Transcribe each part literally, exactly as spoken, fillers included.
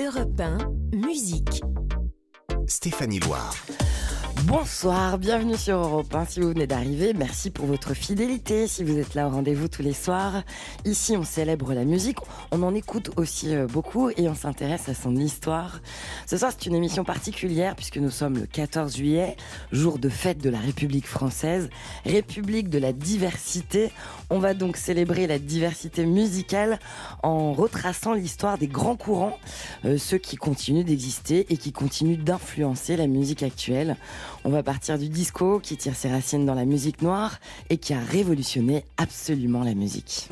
Europe un, musique. Stéphanie Loire. Bonsoir, bienvenue sur Europe un. Si vous venez d'arriver, merci pour votre fidélité. Si vous êtes là au rendez-vous tous les soirs, ici on célèbre la musique, on en écoute aussi beaucoup et on s'intéresse à son histoire. Ce soir c'est une émission particulière puisque nous sommes le quatorze juillet, jour de fête de la République française, République de la diversité. On va donc célébrer la diversité musicale en retraçant l'histoire des grands courants, euh, ceux qui continuent d'exister et qui continuent d'influencer la musique actuelle. On va partir du disco qui tire ses racines dans la musique noire et qui a révolutionné absolument la musique.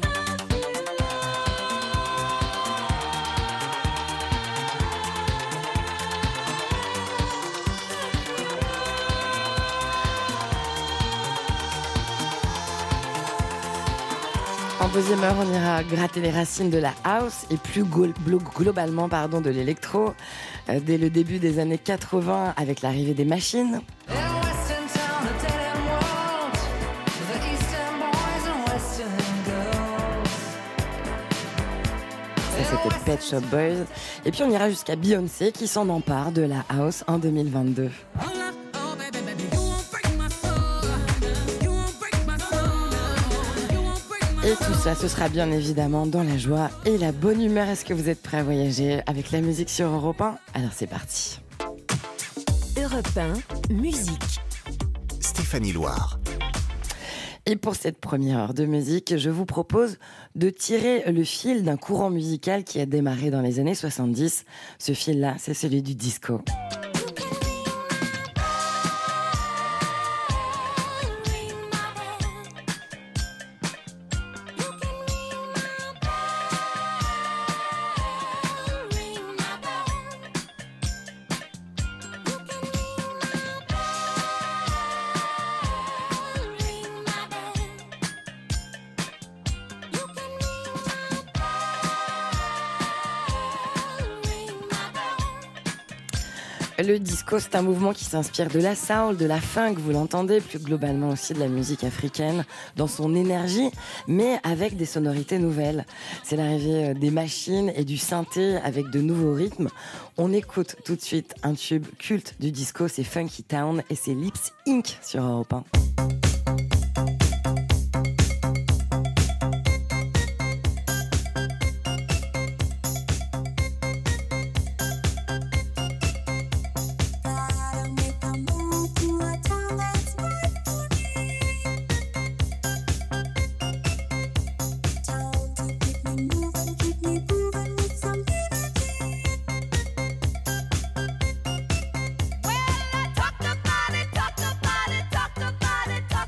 En deuxième heure, on ira gratter les racines de la house et plus globalement pardon, de l'électro. Euh, dès le début des années quatre-vingts, avec l'arrivée des machines. Ça, c'était Pet Shop Boys. Et puis on ira jusqu'à Beyoncé qui s'en empare de la house en deux mille vingt-deux. Et tout ça, ce sera bien évidemment dans la joie et la bonne humeur. Est-ce que vous êtes prêts à voyager avec la musique sur Europe un ? Alors c'est parti. Europe un, musique. Stéphanie Loire. Et pour cette première heure de musique, je vous propose de tirer le fil d'un courant musical qui a démarré dans les années soixante-dix. Ce fil-là, c'est celui du disco. Le disco, c'est un mouvement qui s'inspire de la soul, de la funk, vous l'entendez, plus globalement aussi de la musique africaine, dans son énergie, mais avec des sonorités nouvelles. C'est l'arrivée des machines et du synthé avec de nouveaux rythmes. On écoute tout de suite un tube culte du disco, c'est Funky Town et c'est Lips Incorporated sur Europe un. Talk about it, talk about it, talk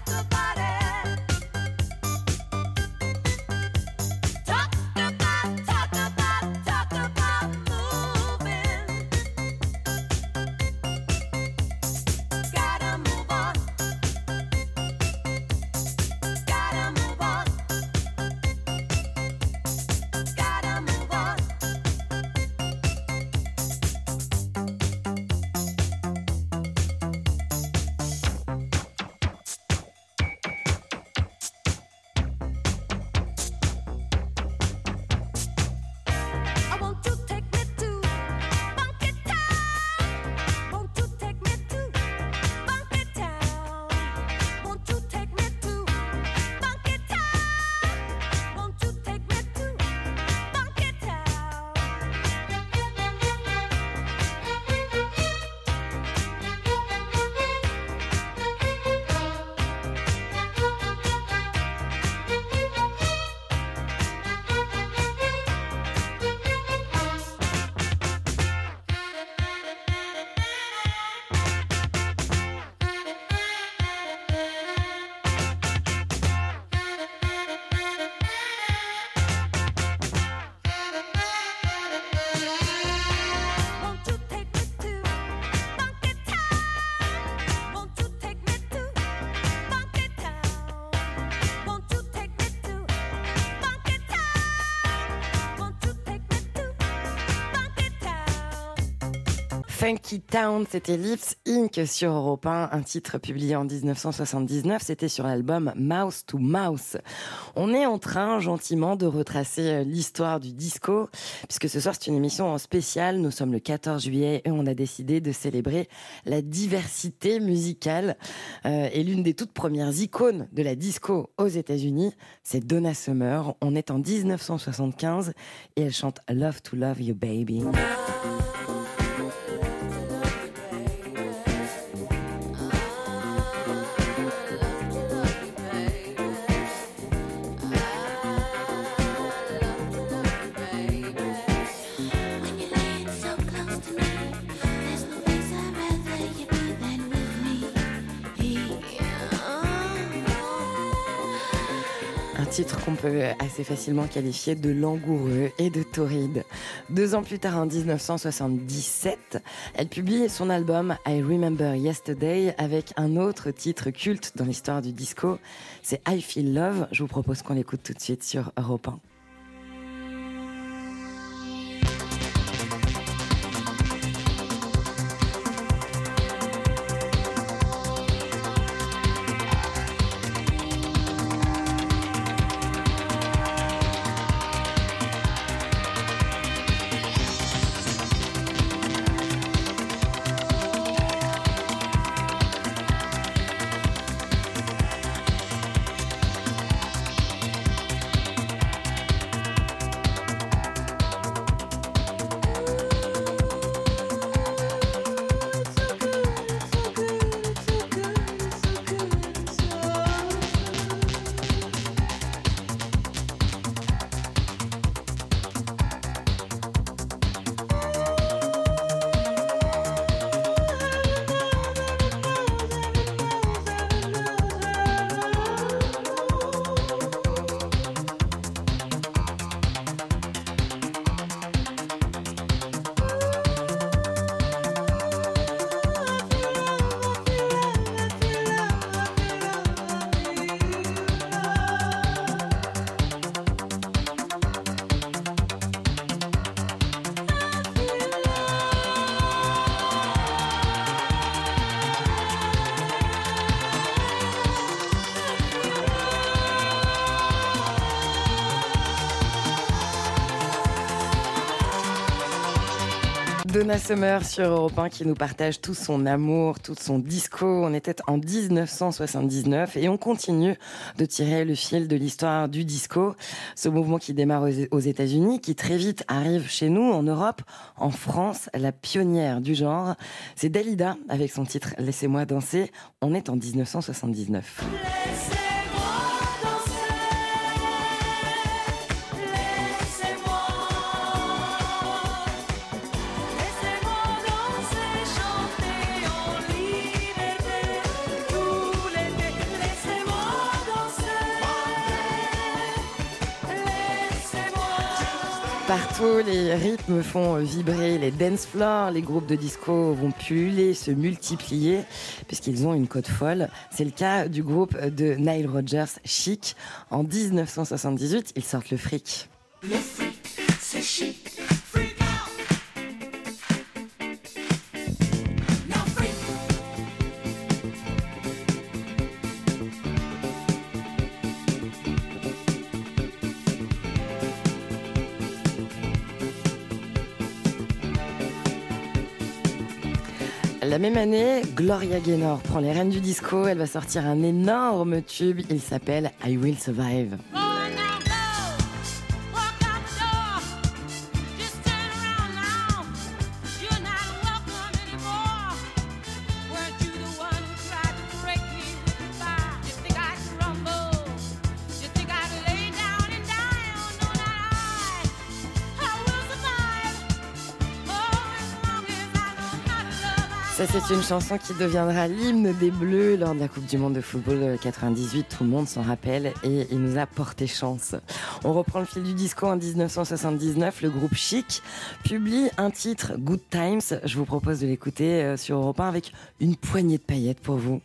Funky Town, c'était Lips Incorporated sur Europe un, un titre publié en dix-neuf cent soixante-dix-neuf, c'était sur l'album Mouse to Mouse. On est en train gentiment de retracer l'histoire du disco, puisque ce soir c'est une émission spéciale, nous sommes le quatorze juillet et on a décidé de célébrer la diversité musicale. Euh, et l'une des toutes premières icônes de la disco aux États-Unis, c'est Donna Summer. On est en dix-neuf cent soixante-quinze et elle chante Love to Love You Baby. Titre qu'on peut assez facilement qualifier de langoureux et de torride. Deux ans plus tard, en dix-neuf cent soixante-dix-sept, elle publie son album I Remember Yesterday avec un autre titre culte dans l'histoire du disco, c'est I Feel Love. Je vous propose qu'on l'écoute tout de suite sur Europe un. Donna Summer sur Europe un qui nous partage tout son amour, tout son disco. On était en dix-neuf cent soixante-dix-neuf et on continue de tirer le fil de l'histoire du disco. Ce mouvement qui démarre aux États-Unis, qui très vite arrive chez nous, en Europe, en France, la pionnière du genre. C'est Dalida avec son titre Laissez-moi danser. On est en dix-neuf cent soixante-dix-neuf. Partout, les rythmes font vibrer les dance floors, les groupes de disco vont pulluler, se multiplier, puisqu'ils ont une cote folle. C'est le cas du groupe de Nile Rodgers, Chic. En dix-neuf cent soixante-dix-huit, ils sortent le fric. Le fric, c'est chic. La même année, Gloria Gaynor prend les rênes du disco. Elle va sortir un énorme tube. Il s'appelle I Will Survive. Ça, c'est une chanson qui deviendra l'hymne des Bleus lors de la Coupe du Monde de football quatre-vingt-dix-huit. Tout le monde s'en rappelle et il nous a porté chance. On reprend le fil du disco en dix-neuf cent soixante-dix-neuf. Le groupe Chic publie un titre, Good Times. Je vous propose de l'écouter sur Europe un avec une poignée de paillettes pour vous.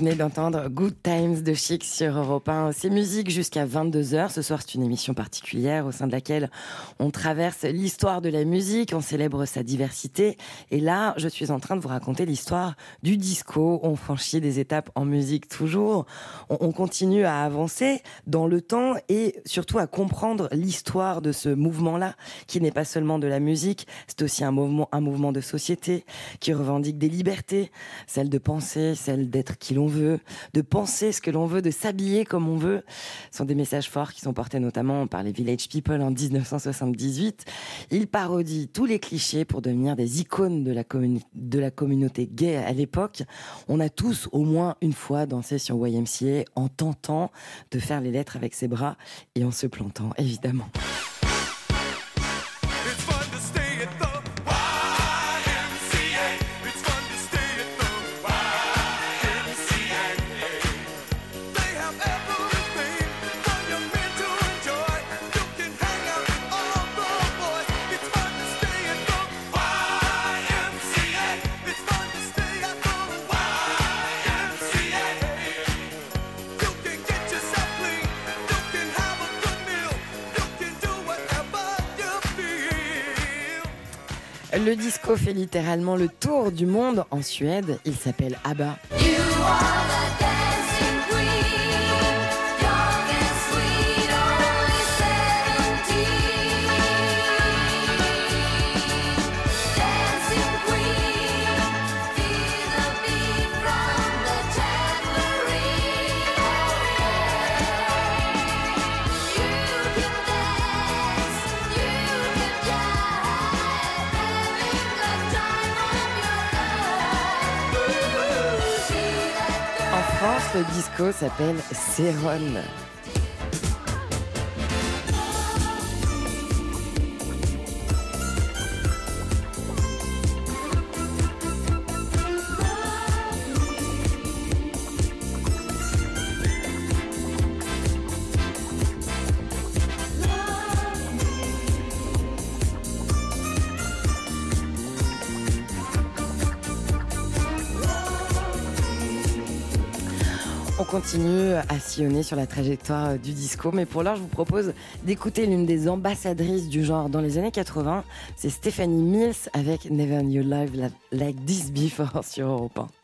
venez d'entendre Good Times de Chic sur Europe un. C'est musique jusqu'à vingt-deux heures. Ce soir, c'est une émission particulière au sein de laquelle on traverse l'histoire de la musique, on célèbre sa diversité. Et là, je suis en train de vous raconter l'histoire du disco. On franchit des étapes en musique toujours. On, on continue à avancer dans le temps et surtout à comprendre l'histoire de ce mouvement-là, qui n'est pas seulement de la musique, c'est aussi un mouvement, un mouvement de société qui revendique des libertés, celle de penser, celle d'être qui l'on veut, de penser ce que l'on veut, de s'habiller comme on veut. Ce sont des messages forts qui sont portés notamment par les Village People en dix-neuf cent soixante-dix-huit. Ils parodient tous les clichés pour devenir des icônes de la, communi- de la communauté gay à l'époque. On a tous au moins une fois dansé sur Y M C A en tentant de faire les lettres avec ses bras et en se plantant, évidemment. Le disco fait littéralement le tour du monde en Suède. Il s'appelle ABBA. Le disco s'appelle Céron. On continue à sillonner sur la trajectoire du disco, mais pour l'heure, je vous propose d'écouter l'une des ambassadrices du genre dans les années quatre-vingts. C'est Stephanie Mills avec Never Knew Live Like This Before sur Europe un.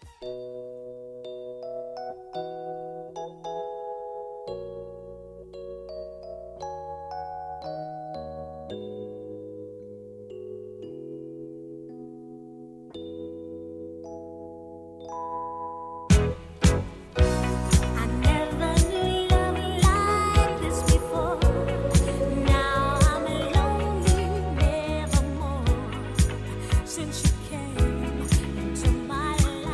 Since you came into my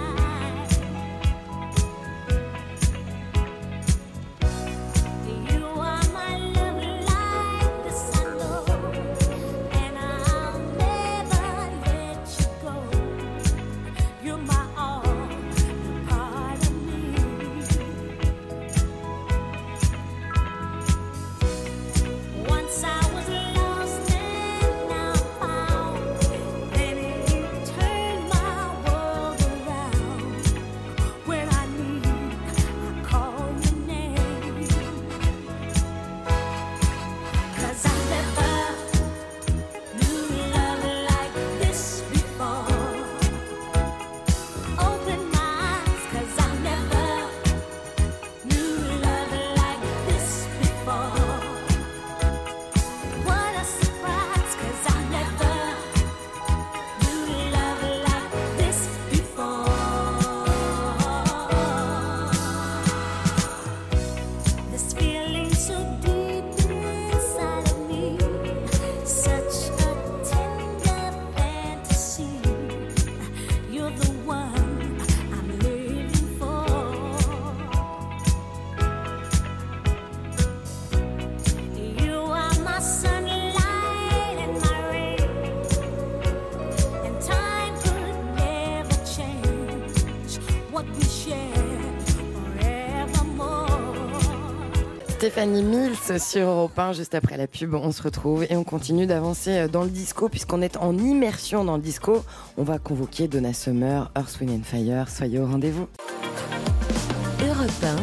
Stéphanie Mills sur Europe un. Juste après la pub, on se retrouve et on continue d'avancer dans le disco puisqu'on est en immersion dans le disco. On va convoquer Donna Summer, Earth, Wind and Fire. Soyez au rendez-vous. Europe un,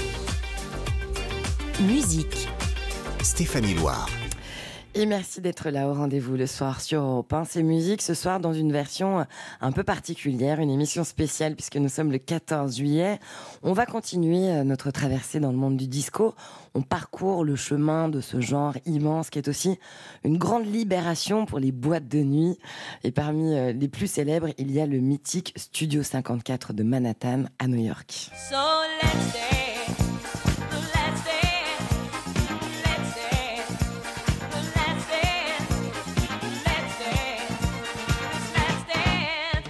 musique. Stéphanie Loire. Et merci d'être là au rendez-vous le soir sur Europe un. C'est musique ce soir dans une version un peu particulière, une émission spéciale puisque nous sommes le quatorze juillet. On va continuer notre traversée dans le monde du disco. On parcourt le chemin de ce genre immense qui est aussi une grande libération pour les boîtes de nuit. Et parmi les plus célèbres, il y a le mythique Studio cinquante-quatre de Manhattan à New York. So let's dance, let's dance, let's dance, let's dance, let's dance, let's dance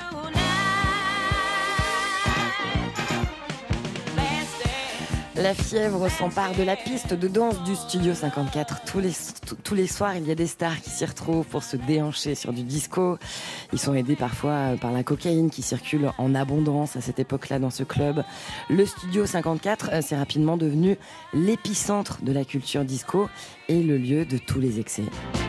tonight. Let's dance. La fièvre s'empare de la piste de danse du Studio cinquante-quatre. Tous les, tous les soirs, il y a des stars qui s'y retrouvent pour se déhancher sur du disco. Ils sont aidés parfois par la cocaïne qui circule en abondance à cette époque-là dans ce club. Le Studio cinquante-quatre, c'est rapidement devenu l'épicentre de la culture disco et le lieu de tous les excès.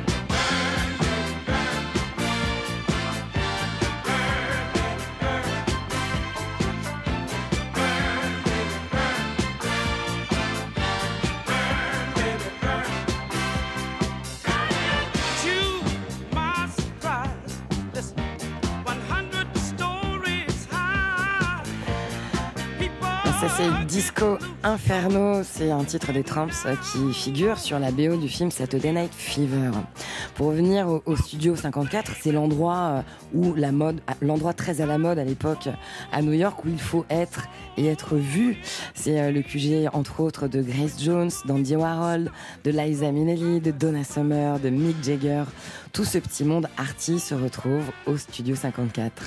Ça c'est Disco Inferno, c'est un titre des Tramps qui figure sur la B O du film Saturday Night Fever. Pour revenir au, au Studio cinquante-quatre, c'est l'endroit où la mode, l'endroit très à la mode à l'époque à New York où il faut être et être vu. C'est le Q G entre autres de Grace Jones, d'Andy Warhol, de Liza Minnelli, de Donna Summer, de Mick Jagger. Tout ce petit monde arty se retrouve au Studio cinquante-quatre.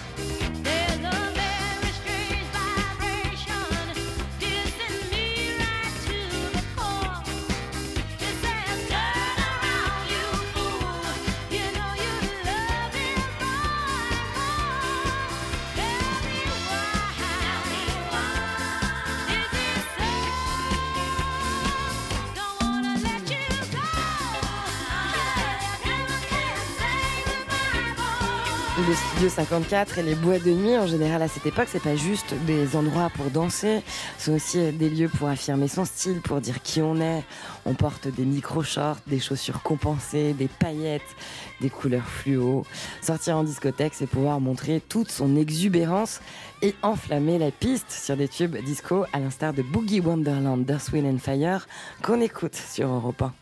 Le Studio cinquante-quatre et les boîtes de nuit, en général à cette époque, c'est pas juste des endroits pour danser, c'est aussi des lieux pour affirmer son style, pour dire qui on est. On porte des micro-shorts, des chaussures compensées, des paillettes, des couleurs fluo. Sortir en discothèque, c'est pouvoir montrer toute son exubérance et enflammer la piste sur des tubes disco, à l'instar de Boogie Wonderland d'Earth, Wind and Fire, qu'on écoute sur Europe un.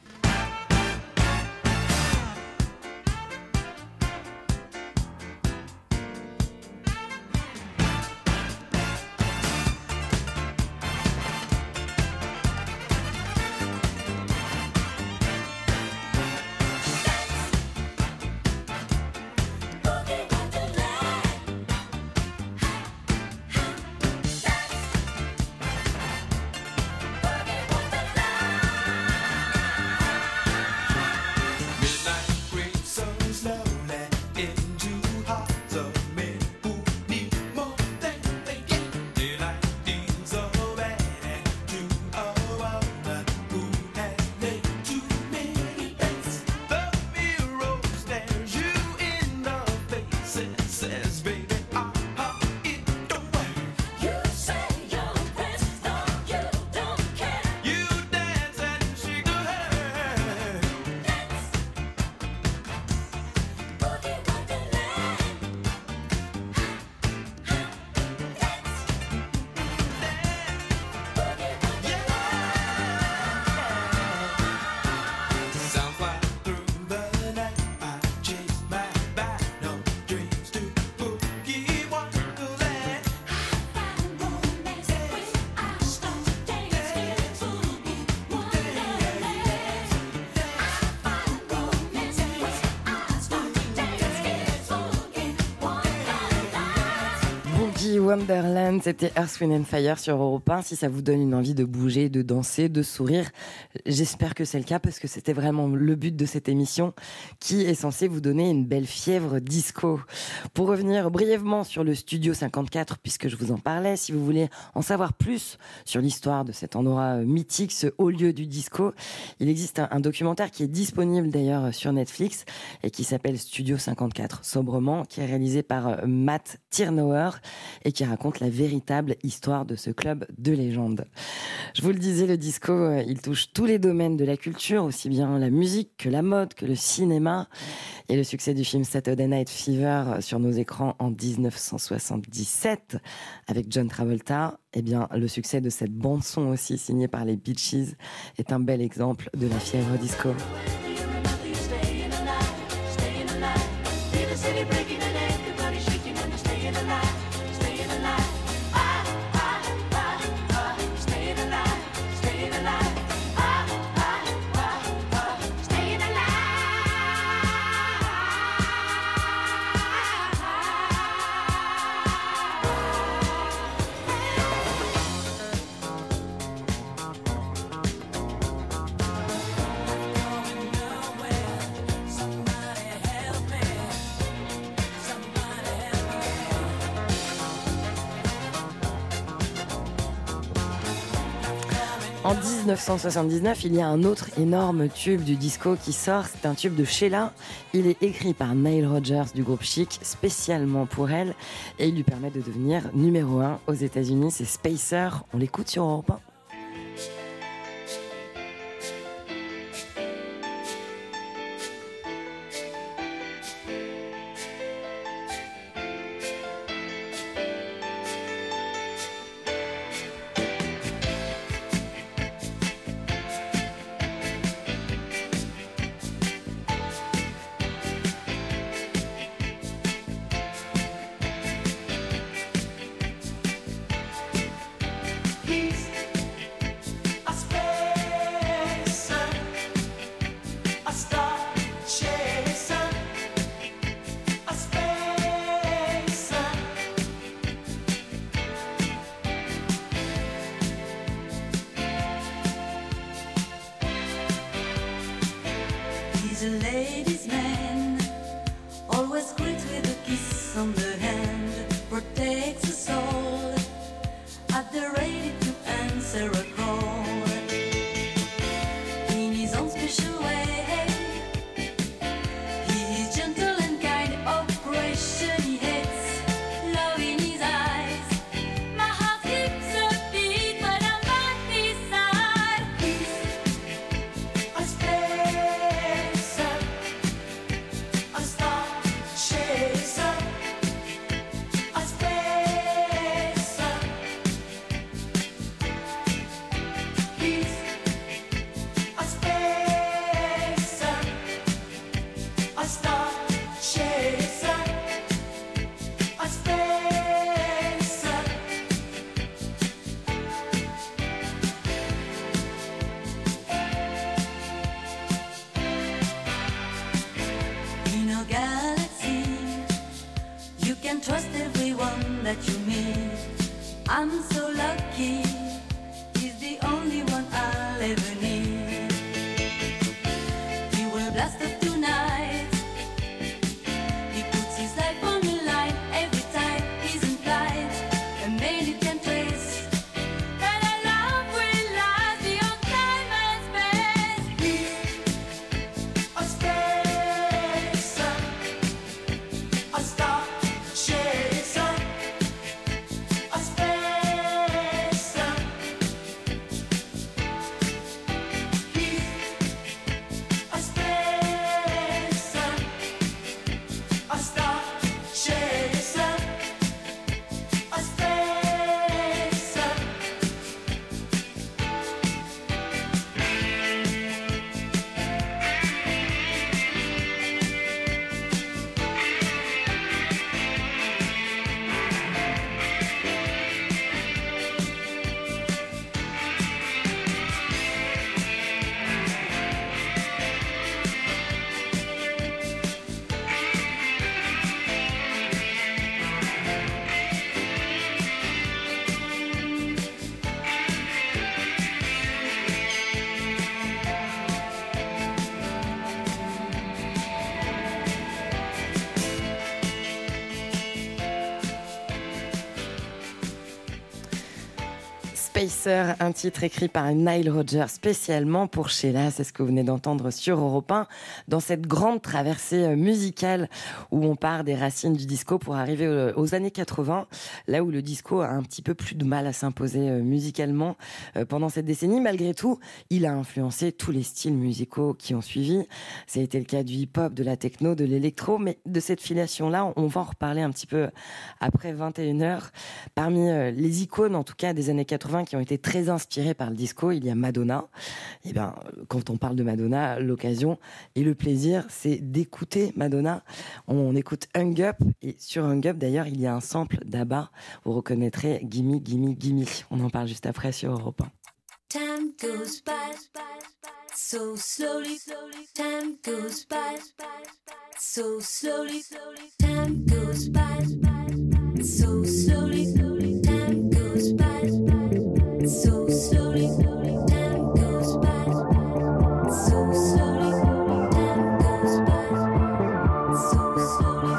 Wonderland, c'était Earth, Wind and Fire sur Europe un. Si ça vous donne une envie de bouger, de danser, de sourire, j'espère que c'est le cas parce que c'était vraiment le but de cette émission qui est censée vous donner une belle fièvre disco. Pour revenir brièvement sur le Studio cinquante-quatre, puisque je vous en parlais, si vous voulez en savoir plus sur l'histoire de cet endroit mythique, ce haut lieu du disco, il existe un, un documentaire qui est disponible d'ailleurs sur Netflix et qui s'appelle Studio cinquante-quatre, sobrement, qui est réalisé par Matt Tyrnauer et qui raconte la véritable histoire de ce club de légende. Je vous le disais, le disco, il touche tous les domaines de la culture, aussi bien la musique que la mode, que le cinéma. Et le succès du film Saturday Night Fever sur nos écrans en dix-neuf cent soixante-dix-sept avec John Travolta, eh bien, le succès de cette bande-son aussi signée par les Bee Gees est un bel exemple de la fièvre disco. En dix-neuf cent soixante-dix-neuf, il y a un autre énorme tube du disco qui sort, c'est un tube de Sheila. Il est écrit par Nile Rodgers du groupe Chic, spécialement pour elle, et il lui permet de devenir numéro un aux États-Unis. C'est Spacer, on l'écoute sur Europe un. He's a ladies' man, always greets with a kiss on the hand, protects us all, at the ready to answer a call. In his own special way, he is gentle and kind, oppression he hates, love in his eyes. My heart skips a beat when I'm at his side. He's a spacer, a star chaser, a spacer. He's a spacer, a star chaser, a spacer. In a galaxy, you can trust everyone that you meet. I'm so lucky, he's the only one I'll ever need. He will blast up tonight, he puts his life on the line every time he's in flight. And then you can trace that our love will last beyond time and space. He's a spacer, a star chaser, a spacer. Spacer, un titre écrit par Nile Rodgers spécialement pour Sheila, c'est ce que vous venez d'entendre sur Europe un, dans cette grande traversée musicale où on part des racines du disco pour arriver aux années quatre-vingts, là où le disco a un petit peu plus de mal à s'imposer musicalement pendant cette décennie. Malgré tout, il a influencé tous les styles musicaux qui ont suivi. Ça a été le cas du hip-hop, de la techno, de l'électro, mais de cette filiation-là, on va en reparler un petit peu après vingt et une heures. Parmi les icônes, en tout cas, des années quatre-vingts qui ont été très inspirées par le disco, il y a Madonna. Et ben, quand on parle de Madonna, l'occasion et le plaisir, c'est d'écouter Madonna. On écoute Hung Up, et sur Hung Up, d'ailleurs, il y a un sample d'Abba. Vous reconnaîtrez Gimme, Gimme, Gimme. On en parle juste après sur Europe un. Time goes by so slowly. Time goes by so slowly. Time goes by so slowly. Time goes by so slowly. Time goes by so slowly. Time goes by so slowly.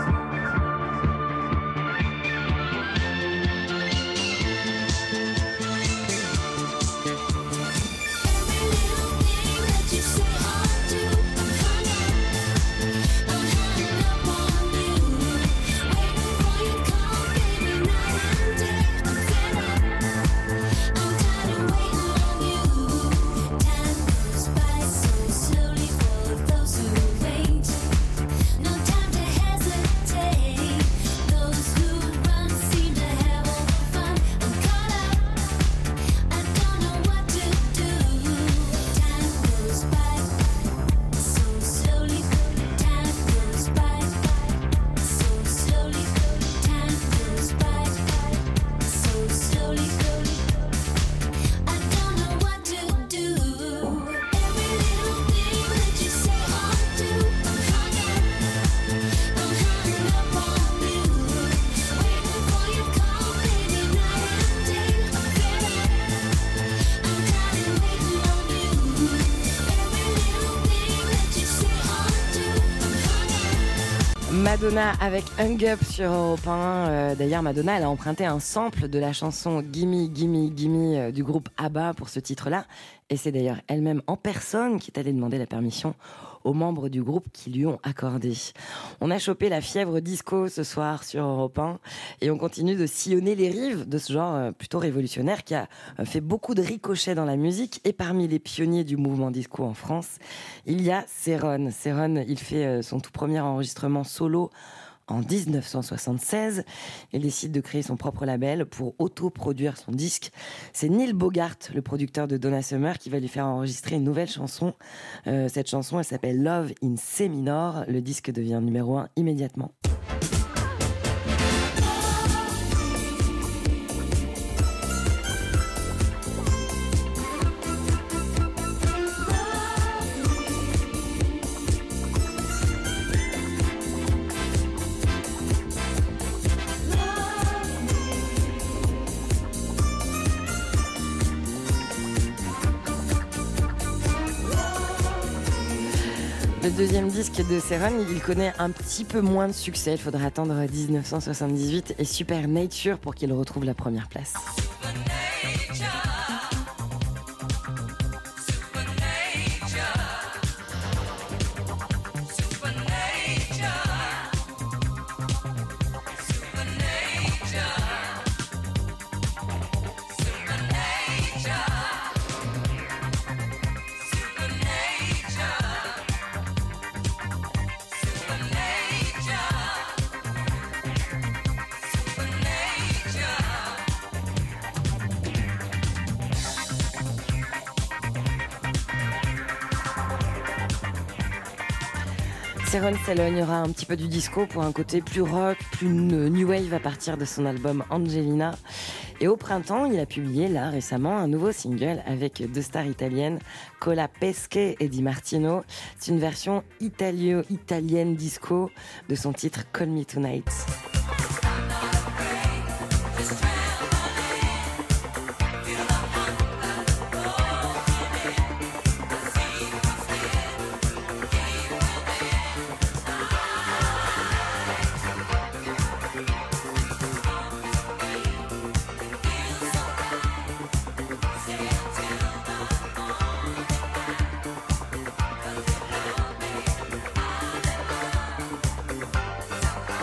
Madonna avec Hung Up sur Europe un. Euh, d'ailleurs, Madonna, elle a emprunté un sample de la chanson Gimme, Gimme, Gimme euh, du groupe ABBA pour ce titre-là. Et c'est d'ailleurs elle-même en personne qui est allée demander la permission aux membres du groupe qui lui ont accordé. On a chopé la fièvre disco ce soir sur Europe un et on continue de sillonner les rives de ce genre plutôt révolutionnaire qui a fait beaucoup de ricochets dans la musique. Et parmi les pionniers du mouvement disco en France, il y a Céron. Céron, il fait son tout premier enregistrement solo en dix-neuf cent soixante-seize. Il décide de créer son propre label pour autoproduire son disque. C'est Neil Bogart, le producteur de Donna Summer, qui va lui faire enregistrer une nouvelle chanson. Euh, cette chanson, elle s'appelle Love in C minor. Le disque devient numéro un immédiatement. Le deuxième disque de Céron, il connaît un petit peu moins de succès. Il faudra attendre dix-neuf cent soixante-dix-huit et Super Nature pour qu'il retrouve la première place. Céron s'éloignera un petit peu du disco pour un côté plus rock, plus new wave à partir de son album Angelina. Et au printemps, il a publié là récemment un nouveau single avec deux stars italiennes, Cola Pesche et Di Martino. C'est une version italio-italienne disco de son titre Call Me Tonight.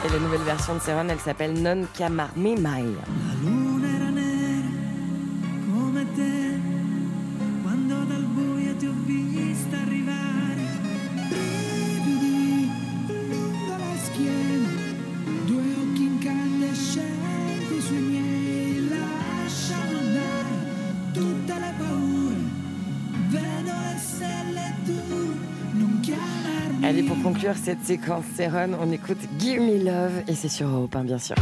Et la nouvelle version de Seron, elle s'appelle Non Chiamarmi Mai. La luna era nera come te quando dal buio ti ho vista arrivare. Brividi lungo la schiena, due occhi incandescenti sui miei. Lasciamo andare tutte le paure, vedo le stelle e tu non chiamarmi. Allez, pour conclure cette séquence Seron, on écoute Give Me Love et c'est sur Europe un, bien sûr.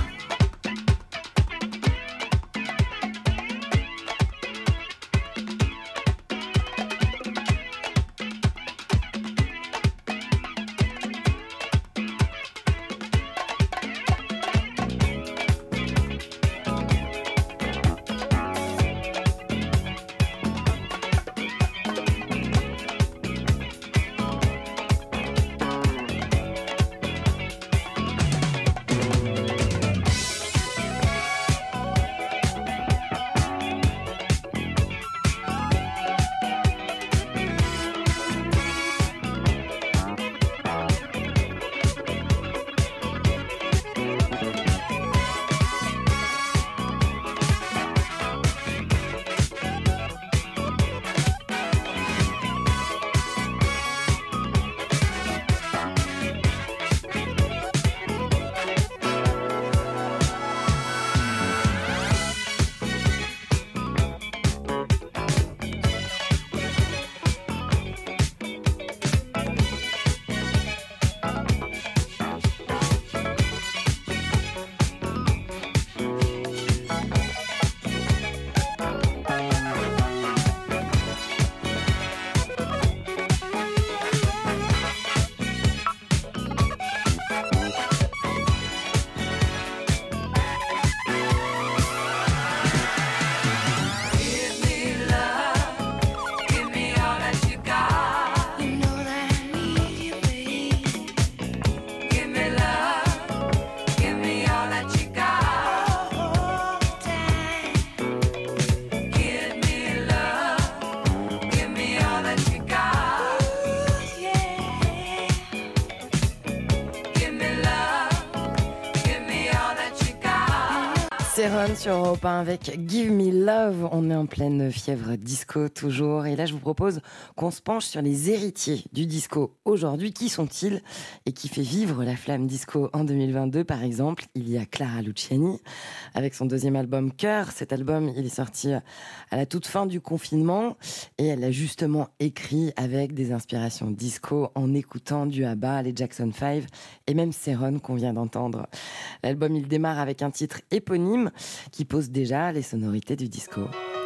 Seron sur Europe un avec Give Me Love. On est en pleine fièvre disco toujours. Et là, je vous propose qu'on se penche sur les héritiers du disco aujourd'hui. Qui sont-ils et qui fait vivre la flamme disco en deux mille vingt-deux? Par exemple, il y a Clara Luciani avec son deuxième album Cœur. Cet album, il est sorti à la toute fin du confinement et elle l'a justement écrit avec des inspirations disco en écoutant du ABBA, les Jackson five et même Seron qu'on vient d'entendre. L'album, il démarre avec un titre éponyme qui pose déjà les sonorités du disco.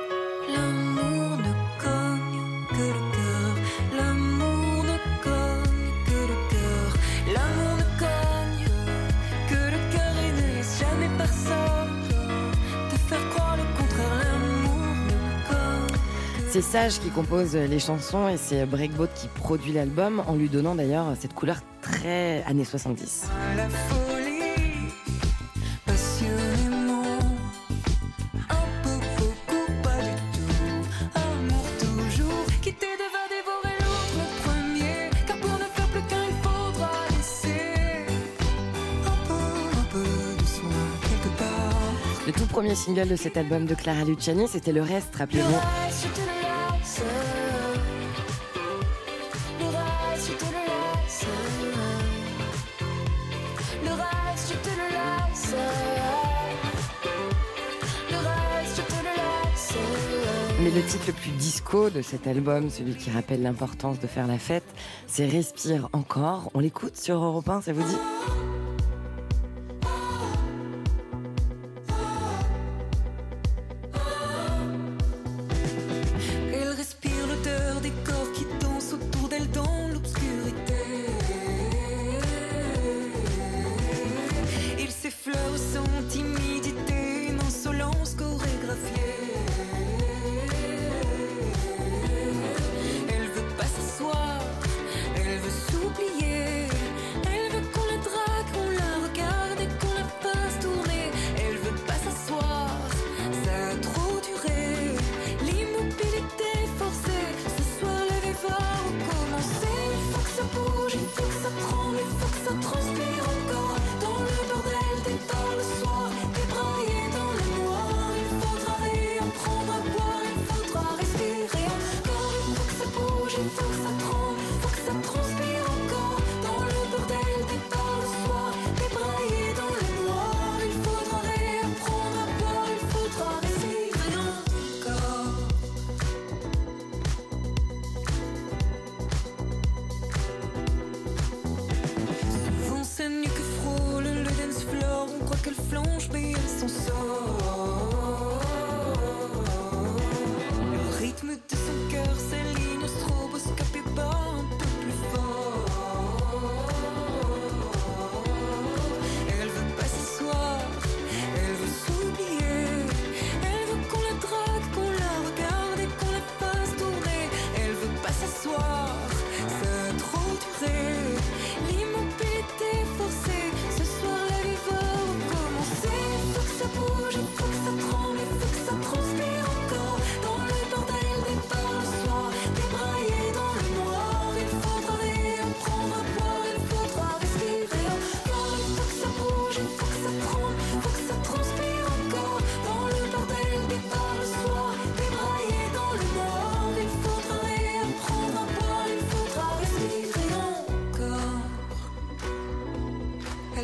L'amour ne cogne que le cœur. L'amour ne cogne que le cœur. L'amour ne cogne que le cœur et ne laisse jamais personne te faire croire le contraire. L'amour ne cogne. C'est Sage qui compose les chansons et c'est Breakbot qui produit l'album en lui donnant d'ailleurs cette couleur très années soixante-dix. La folie, passionnément, un peu, beaucoup, pas du tout. Amour toujours, quitter devant dévorer l'autre le premier. Car pour ne faire plus qu'un, il faudra laisser un peu, un peu de soi quelque part. Le tout premier single de cet album de Clara Luciani, c'était Le Reste, rappelez-vous. Le reste, je te le laisse. Le reste, je te le laisse. Le reste, je te le laisse. Le reste, je te le laisse. Mais le titre le plus disco de cet album, celui qui rappelle l'importance de faire la fête, c'est Respire encore. On l'écoute sur Europe un, ça vous dit ? Elle respire l'odeur des corps qui dansent autour d'elle dans l'obscurité. Il s'effleure sans timidité, une insolence chorégraphiée. Elle veut pas s'asseoir, elle veut s'oublier. Elle veut qu'on la drague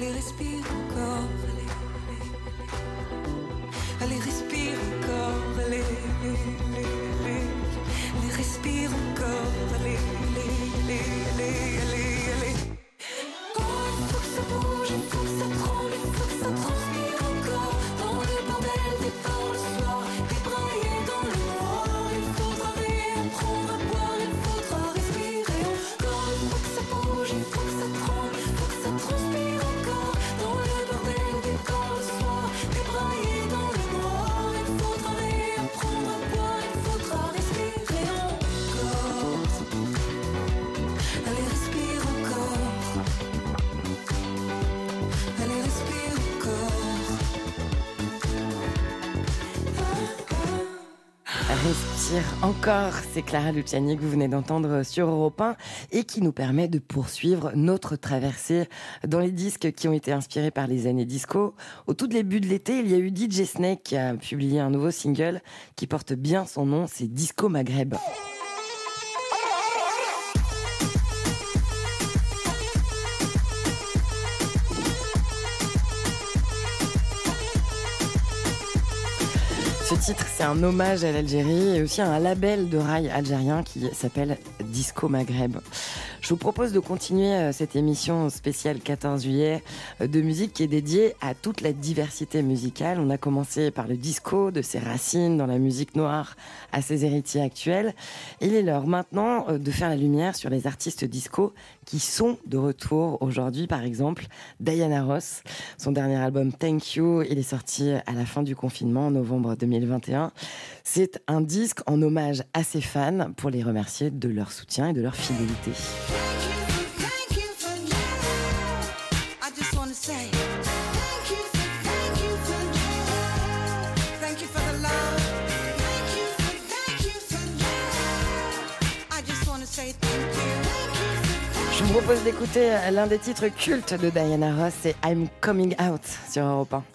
Allez, respire encore, allez, allez, allez, respire encore, allez, allez, allez, allez, respire encore, allez, allez, allez, allez, allez, allez. Oh, il faut que ça bouge, il faut que ça tremble, il faut que ça transpire encore. Dans le bordel des ports le soir, débraillé dans le noir. Il faudra réapprendre à boire, il faudra respirer encore. Il faut que ça bouge, il faut que ça tremble, il faut que ça transpire encore. Dans le bordel des ports le soir, débraillé dans le noir. Il faudra réapprendre à boire, il faudra respirer encore. Allez, respire encore. Allez, respire encore. Respire encore, c'est Clara Luciani que vous venez d'entendre sur Europe un et qui nous permet de poursuivre notre traversée dans les disques qui ont été inspirés par les années disco. Au tout début de l'été, il y a eu D J Snake qui a publié un nouveau single qui porte bien son nom, c'est Disco Maghreb. Ce titre, c'est un hommage à l'Algérie et aussi à un label de rail algérien qui s'appelle Disco Maghreb. Je vous propose de continuer cette émission spéciale quatorze juillet de musique qui est dédiée à toute la diversité musicale. On a commencé par le disco, de ses racines dans la musique noire à ses héritiers actuels. Il est l'heure maintenant de faire la lumière sur les artistes disco qui sont de retour aujourd'hui. Par exemple, Diana Ross. Son dernier album Thank You, il est sorti à la fin du confinement en novembre deux mille vingt et un. C'est un disque en hommage à ses fans pour les remercier de leur soutien et de leur fidélité. Thank you for love. I just wanna say thank you, thank you for love. Thank you for the love. Thank you, thank you for love. I just wanna say thank you. Je vous propose d'écouter l'un des titres cultes de Diana Ross, c'est I'm Coming Out sur Europe un.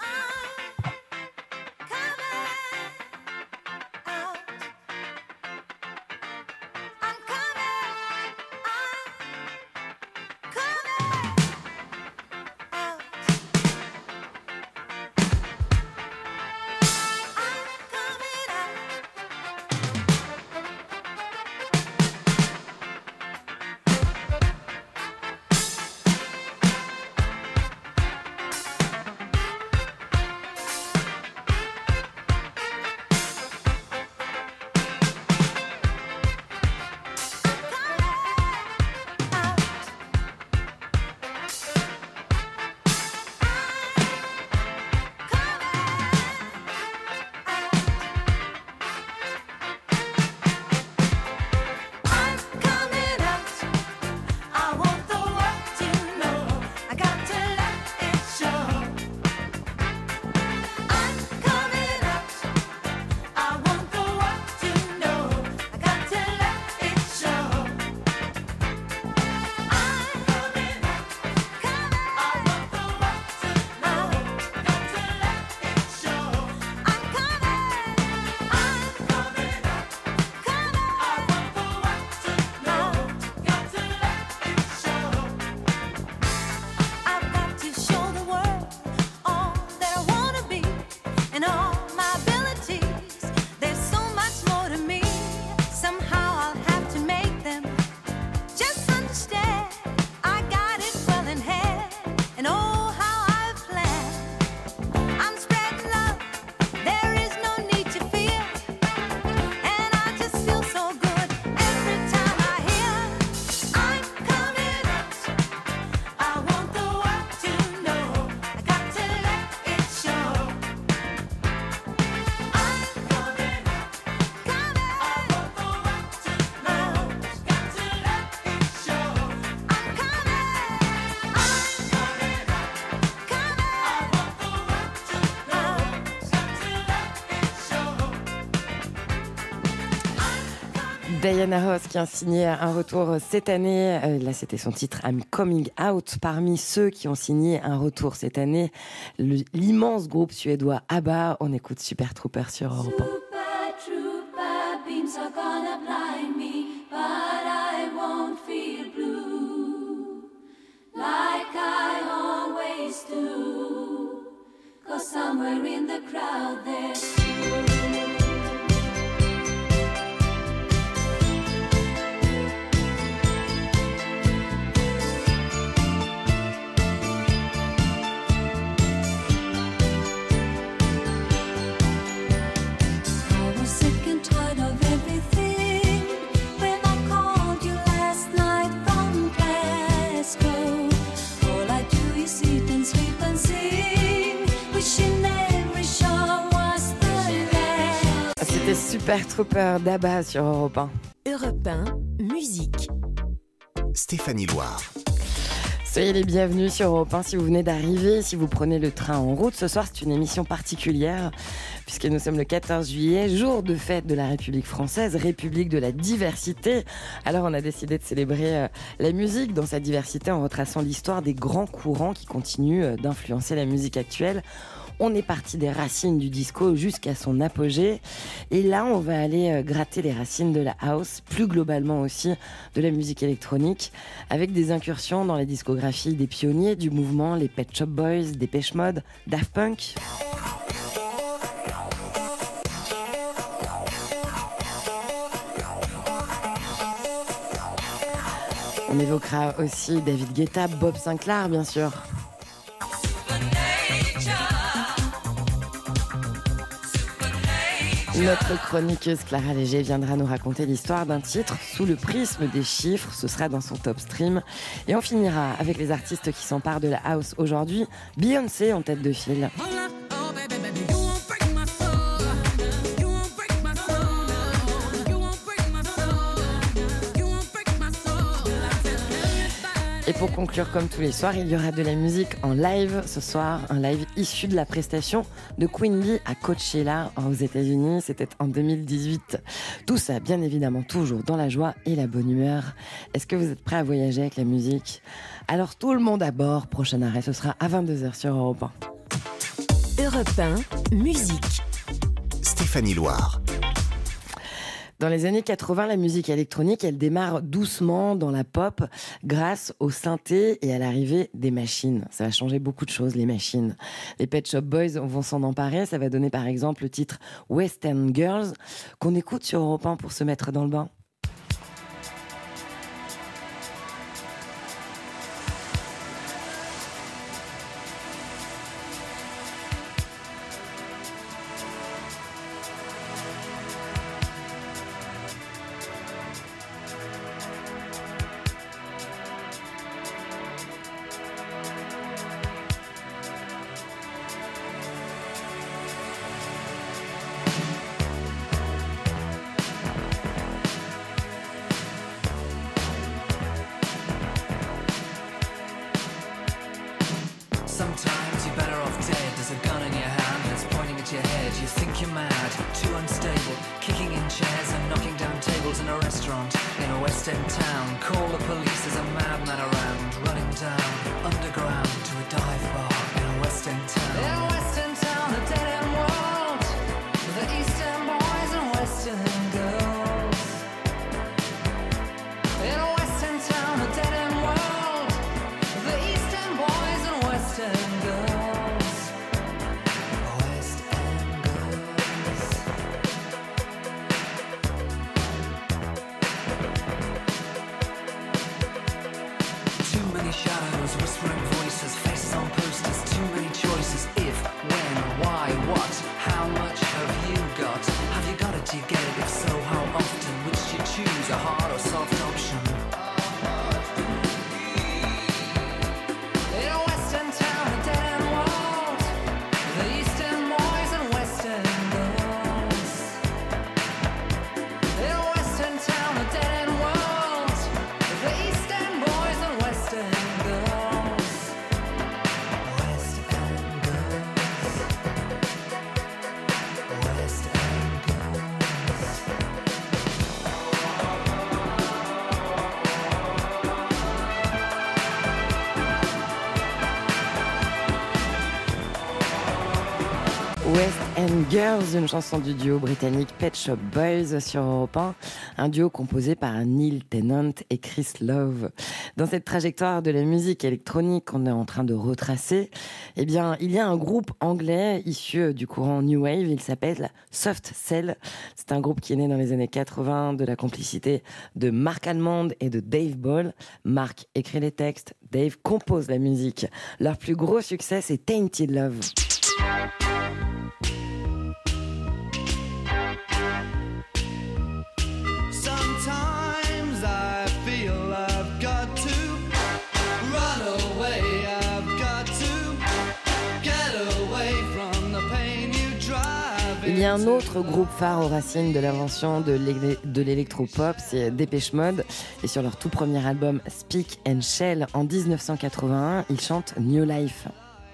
Diana Ross qui a signé un retour cette année. Euh, là, c'était son titre I'm Coming Out. Parmi ceux qui ont signé un retour cette année, le, l'immense groupe suédois ABBA. On écoute Super Trooper sur Europe un. Super Trooper beams are gonna blind me, but I won't feel blue like I always do. somewhere in the crowd there. I was sick and tired of everything when I called you last night from Glasgow. All I do is eat and sleep and sing, wishing every show was the last. C'était Super Trooper d'Abba sur Europe un. Europe un, musique. Stéphanie Loire. Soyez les bienvenus sur Europe un si vous venez d'arriver, si vous prenez le train en route. Ce soir, c'est une émission particulière puisque nous sommes le quatorze juillet, jour de fête de la République française, République de la diversité. Alors on a décidé de célébrer euh, la musique dans sa diversité en retraçant l'histoire des grands courants qui continuent euh, d'influencer la musique actuelle. On est parti des racines du disco jusqu'à son apogée. Et là, on va aller euh, gratter les racines de la house, plus globalement aussi de la musique électronique, avec des incursions dans les discographies des pionniers du mouvement, les Pet Shop Boys, Depeche Mode, Daft Punk. On évoquera aussi David Guetta, Bob Sinclair, bien sûr. Notre chroniqueuse Clara Léger viendra nous raconter l'histoire d'un titre sous le prisme des chiffres. Ce sera dans son top stream. Et on finira avec les artistes qui s'emparent de la house aujourd'hui. Beyoncé en tête de file. Et pour conclure, comme tous les soirs, il y aura de la musique en live ce soir, un live issu de la prestation de Queen Bee à Coachella aux États-Unis. C'était en deux mille dix-huit. Tout ça, bien évidemment, toujours dans la joie et la bonne humeur. Est-ce que vous êtes prêts à voyager avec la musique ? Alors tout le monde à bord. Prochain arrêt, ce sera à vingt-deux heures sur Europe un. Europe un, musique. Stéphanie Loire. Dans les années quatre-vingts, la musique électronique, elle démarre doucement dans la pop grâce au synthé et à l'arrivée des machines. Ça va changer beaucoup de choses, les machines. Les Pet Shop Boys vont s'en emparer. Ça va donner par exemple le titre West End Girls qu'on écoute sur Europe un pour se mettre dans le bain. Sometimes you're better off dead. There's a gun in your hand that's pointing at your head. You think you're mad, too unstable, kicking in chairs and knocking down tables in a restaurant in a West End town. Call the police, there's a madman around, running down underground to a dive bar in a West End town. In a West End town, a dead end world, the East End boys and West End girls. In a West End town, a dead end world, the East End boys and West End girls. West End girls. West End Girls, une chanson du duo britannique Pet Shop Boys sur Europe un, un duo composé par Neil Tennant et Chris Love. Dans cette trajectoire de la musique électronique qu'on est en train de retracer, eh bien, il y a un groupe anglais issu du courant New Wave, il s'appelle Soft Cell. C'est un groupe qui est né dans les années quatre-vingts de la complicité de Mark Almond et de Dave Ball. Mark écrit les textes, Dave compose la musique. Leur plus gros succès, c'est Tainted Love. Il y a un autre groupe phare aux racines de l'invention de l'é- de l'électropop, c'est Depeche Mode. Et sur leur tout premier album Speak and Shell en dix-neuf cent quatre-vingt-un, ils chantent New Life.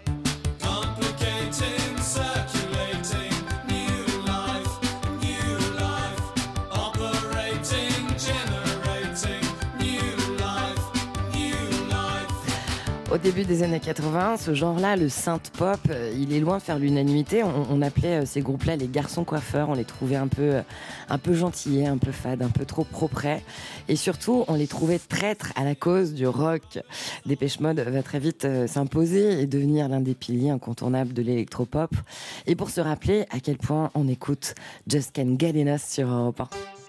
Au début des années quatre-vingts, ce genre-là, le synth-pop, il est loin de faire l'unanimité. On, on appelait ces groupes-là les garçons coiffeurs. On les trouvait un peu, un peu gentillés, un peu fades, un peu trop propres. Et surtout, on les trouvait traîtres à la cause du rock. Depeche Mode va très vite s'imposer et devenir l'un des piliers incontournables de l'électropop. Et pour se rappeler à quel point on écoute Just Can't Get Enough sur Europe un.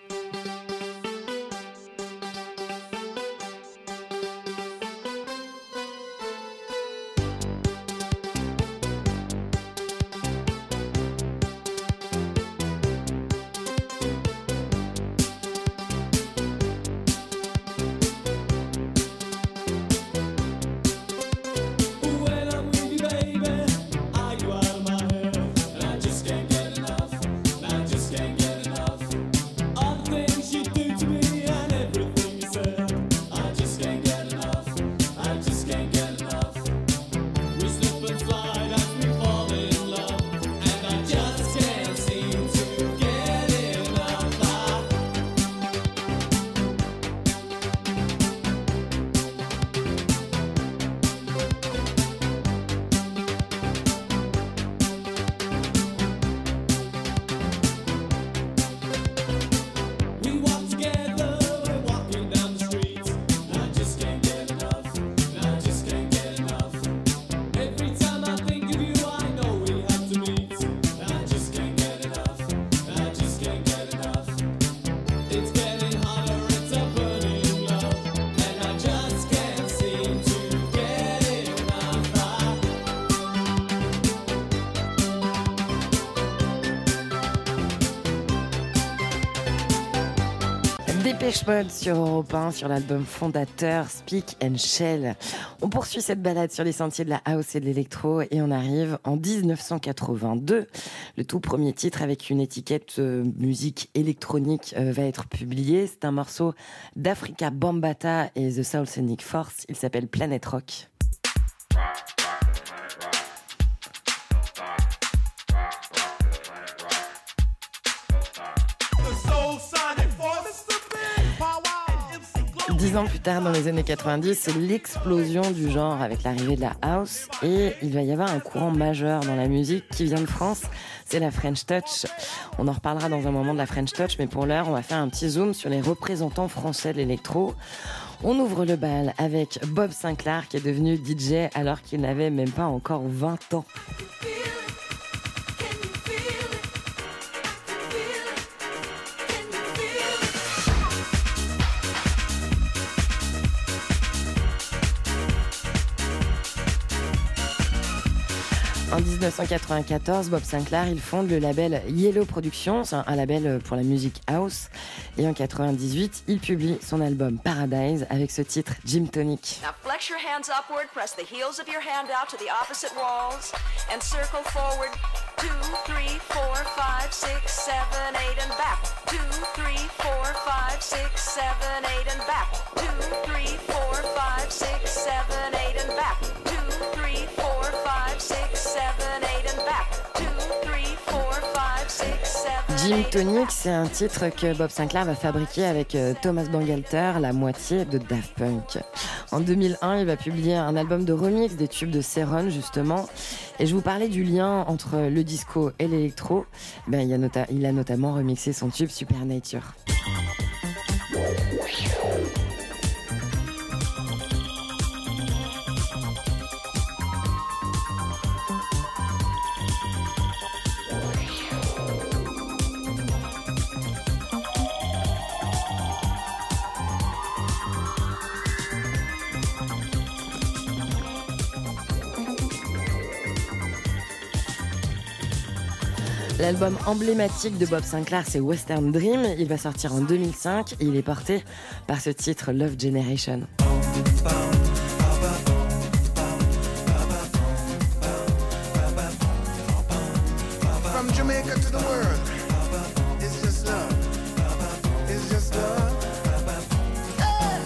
Depeche Mode sur Europe un, sur l'album fondateur Speak and Shell. On poursuit cette balade sur les sentiers de la house et de l'électro et on arrive en dix-neuf cent quatre-vingt-deux. Le tout premier titre avec une étiquette euh, musique électronique euh, va être publié. C'est un morceau d'Africa Bambaataa et The Soul Sonic Force. Il s'appelle Planet Rock. Dix ans plus tard, dans les années quatre-vingt-dix, c'est l'explosion du genre avec l'arrivée de la house et il va y avoir un courant majeur dans la musique qui vient de France, c'est la French Touch. On en reparlera dans un moment de la French Touch, mais pour l'heure, on va faire un petit zoom sur les représentants français de l'électro. On ouvre le bal avec Bob Sinclair qui est devenu D J alors qu'il n'avait même pas encore vingt ans. En dix-neuf cent quatre-vingt-quatorze, Bob Sinclair, il fonde le label Yellow Productions, un label pour la musique house. Et en quatre-vingt-dix-huit, il publie son album Paradise avec ce titre Gym Tonic. Now flex your hands upward, press the heels of your hand out to the opposite walls, and circle forward. Two, three, four, five, six, seven, eight, and back. Two, three, four, five, six, seven, eight, and back. Two, three, four, five, six, seven, eight, and back. Two, three, four, five, six, seven, eight, and back. Two, three, four, five, six, seven, Gym Tonic, c'est un titre que Bob Sinclair va fabriquer avec Thomas Bangalter, la moitié de Daft Punk. En deux mille un, il va publier un album de remix des tubes de Céron, justement. Et je vous parlais du lien entre le disco et l'électro. Ben, il, a nota- il a notamment remixé son tube Supernature. L'album emblématique de Bob Sinclair, c'est Western Dream. Il va sortir en deux mille cinq et il est porté par ce titre Love Generation. From Jamaica to the world, it's just love. It's just love. Hey!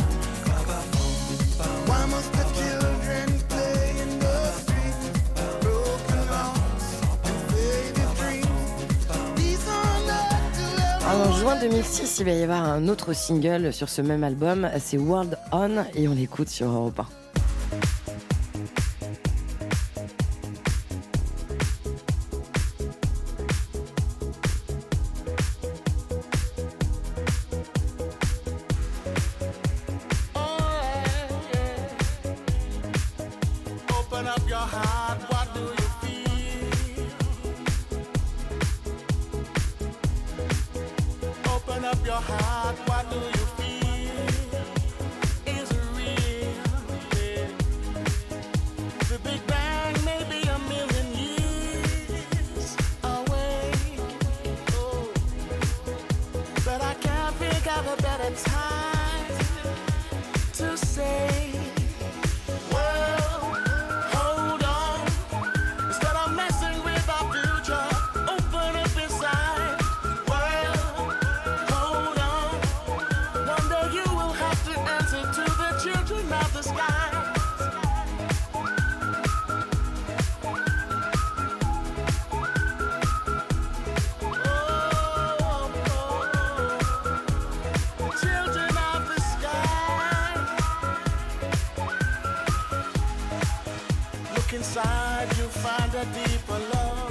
Why must the children play in the street? Broken hearts and faded dreams. These are not to En everyone. juin deux mille six, il va y avoir un autre single sur ce même album, c'est World On, et on l'écoute sur Europe un. Open up your heart, what do you feel? Open up your heart, what do you feel? Is it real? Yeah. The Big Bang may be a million years away. Oh. But I can't think of a better time to say, well, hold on. Instead of messing with our future, open up inside. Well, hold on. One day you will have to answer to the children of the sky. Oh, oh, children of the sky. Look inside, you'll find a deeper love.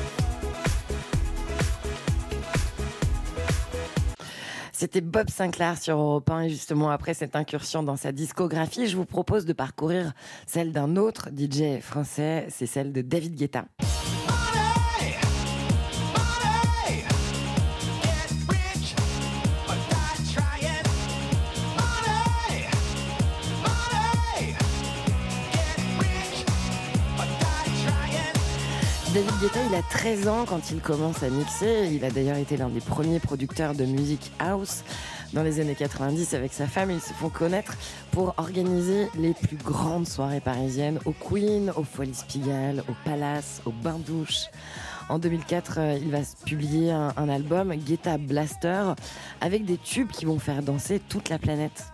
C'était Bob Sinclair sur Europe un et justement après cette incursion dans sa discographie, je vous propose de parcourir celle d'un autre D J français, c'est celle de David Guetta. Money, money, get rich, but not trying. Money, money, get rich, but not trying. David Guetta, il a treize ans quand il commence à mixer. Il a d'ailleurs été l'un des premiers producteurs de musique house. Dans les années quatre-vingt-dix, avec sa femme, ils se font connaître pour organiser les plus grandes soirées parisiennes au Queen, au Folies Pigalle, au Palace, au Bain-Douche. En deux mille quatre, euh, il va publier un, un album, Guetta Blaster, avec des tubes qui vont faire danser toute la planète.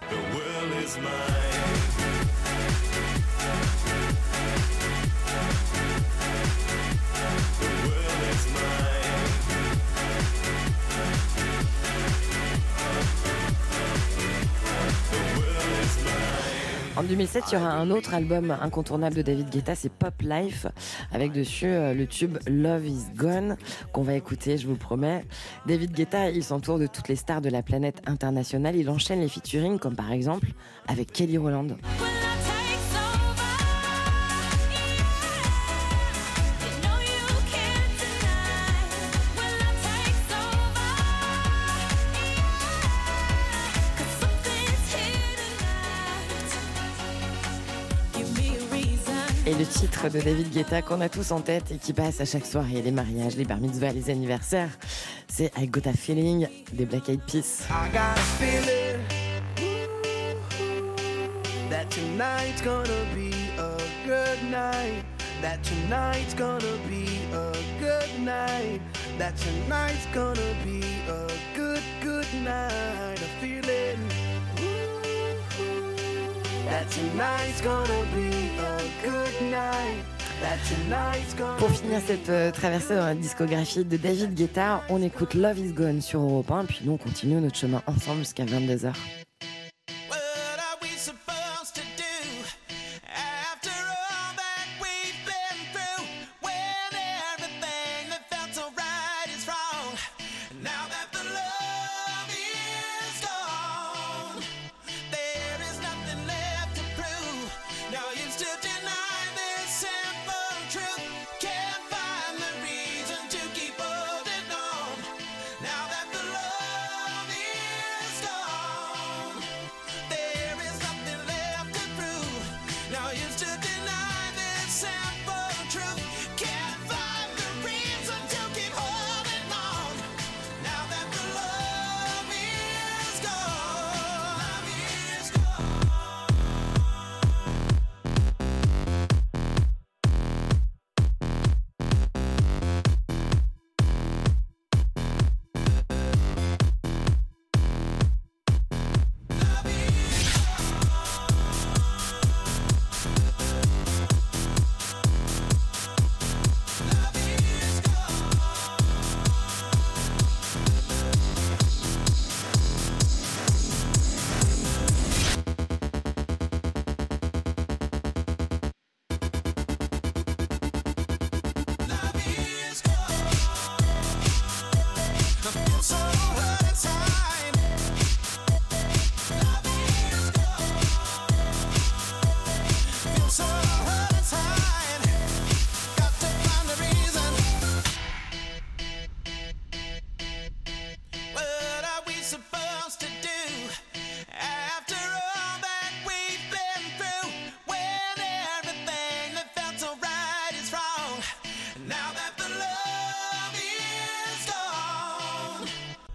En deux mille sept, il y aura un autre album incontournable de David Guetta, c'est Pop Life, avec dessus euh, le tube Love Is Gone, qu'on va écouter, je vous le promets. David Guetta, il s'entoure de toutes les stars de la planète internationale. Il enchaîne les featuring, comme par exemple avec Kelly Rowland. Et le titre de David Guetta qu'on a tous en tête et qui passe à chaque soirée, les mariages, les bar mitzvahs, les anniversaires, c'est I Got a Feeling des Black Eyed Peas. I got a feeling that tonight's gonna be a good night. That tonight's gonna be a good night. That tonight's gonna be a good, good night. A feeling that tonight's gonna be a good night. That tonight's gonna Pour finir cette euh, traversée dans la discographie de David Guetta, on écoute Love Is Gone sur Europe un, puis nous on continue notre chemin ensemble jusqu'à vingt-deux heures. What are we supposed to do?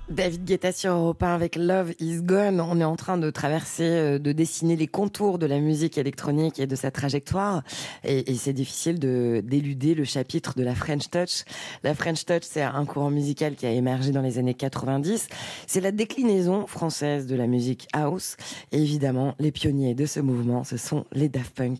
David Guetta sur Europe un avec Love is Gone. On est en train de traverser, de dessiner les contours de la musique électronique et de sa trajectoire. Et, et c'est difficile de, d'éluder le chapitre de la French Touch. La French Touch, c'est un courant musical qui a émergé dans les années quatre-vingt-dix. C'est la déclinaison française de la musique house. Et évidemment, les pionniers de ce mouvement, ce sont les Daft Punk.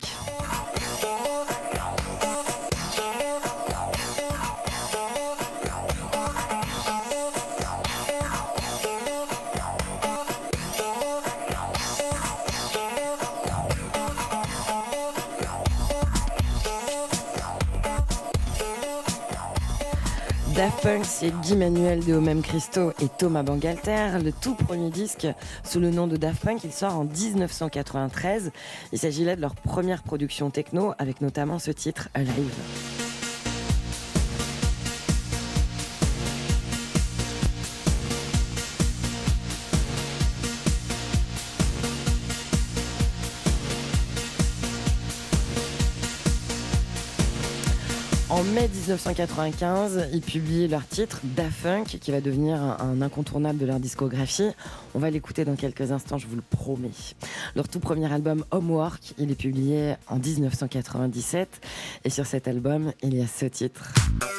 Daft Punk, c'est Guy Manuel de Homem Christo et Thomas Bangalter. Le tout premier disque sous le nom de Daft Punk, il sort en dix-neuf cent quatre-vingt-treize. Il s'agit là de leur première production techno, avec notamment ce titre Alive. En mai dix-neuf cent quatre-vingt-quinze, ils publient leur titre Daft Punk, qui va devenir un, un incontournable de leur discographie. On va l'écouter dans quelques instants, je vous le promets. Leur tout premier album Homework, il est publié en dix-neuf cent quatre-vingt-dix-sept. Et sur cet album, il y a ce titre.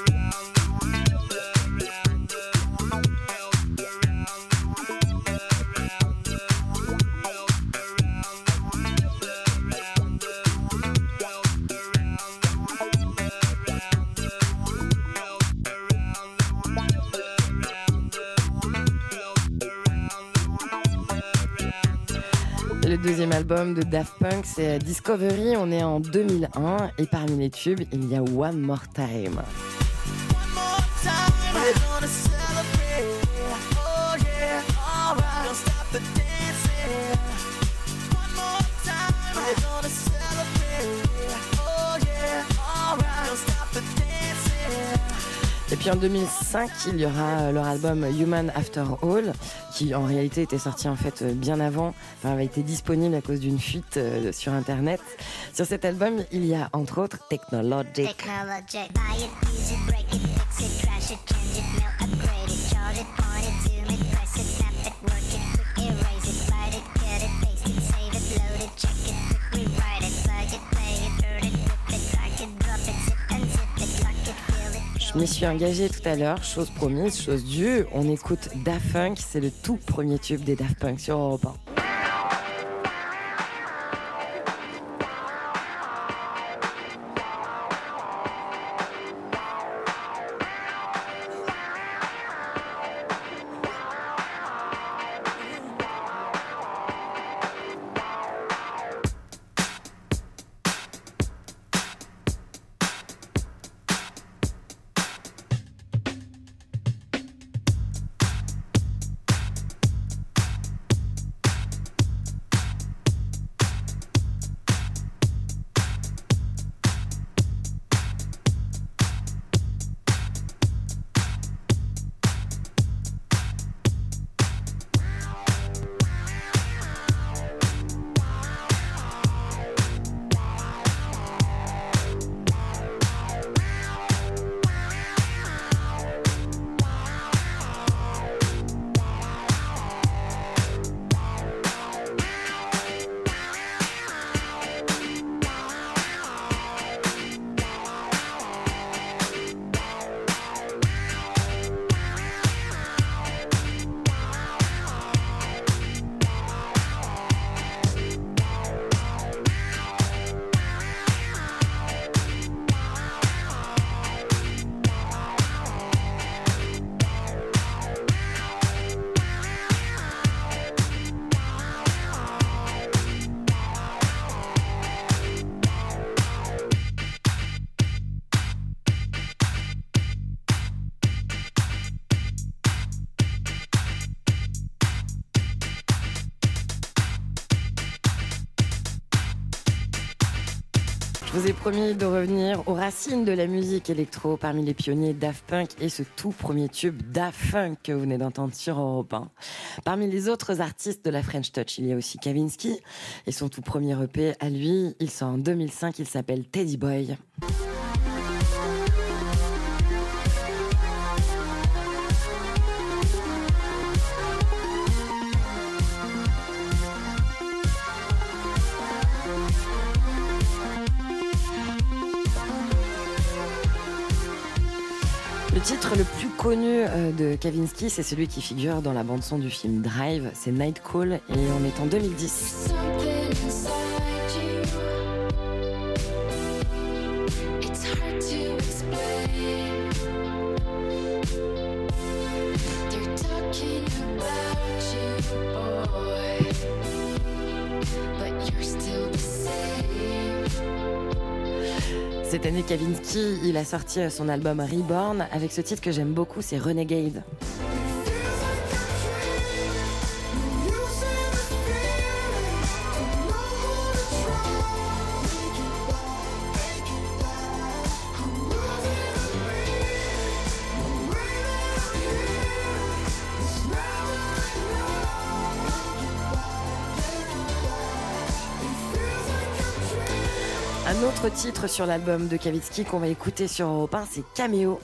Le deuxième album de Daft Punk, c'est Discovery. On est en deux mille un et parmi les tubes, il y a One More Time. Et puis en deux mille cinq, il y aura leur album Human After All, qui en réalité était sorti en fait bien avant, enfin avait été disponible à cause d'une fuite euh, sur internet. Sur cet album, il y a entre autres Technologic. Technologic. Buy it, use it, break it, fix it, crash it, change it, mail, upgrade it, charge it, point it, zoom it, press it, snap it, work it, quick erase it, write it, get it, paste it, save it, load it, check it, quick rewrite it, plug it, play it, burn it, rip it, drag it, drop it, zip and zip it, lock it, fill it. Je m'y suis engagée tout à l'heure, chose promise, chose due. On écoute Daft Punk, c'est le tout premier tube des Daft Punk sur Europe un. Je vous ai promis de revenir aux racines de la musique électro parmi les pionniers Daft Punk et ce tout premier tube Daft Funk que vous venez d'entendre sur Europe un. Parmi les autres artistes de la French Touch, il y a aussi Kavinsky et son tout premier E P à lui, il sort en deux mille cinq, il s'appelle Teddy Boy. Le titre le plus connu de Kavinsky, c'est celui qui figure dans la bande-son du film Drive, c'est Night Call et on est en deux mille dix. Cette année, Kavinsky, il a sorti son album Reborn avec ce titre que j'aime beaucoup, c'est Renegade. Un autre titre sur l'album de Kavinsky qu'on va écouter sur Europe un, c'est Cameo.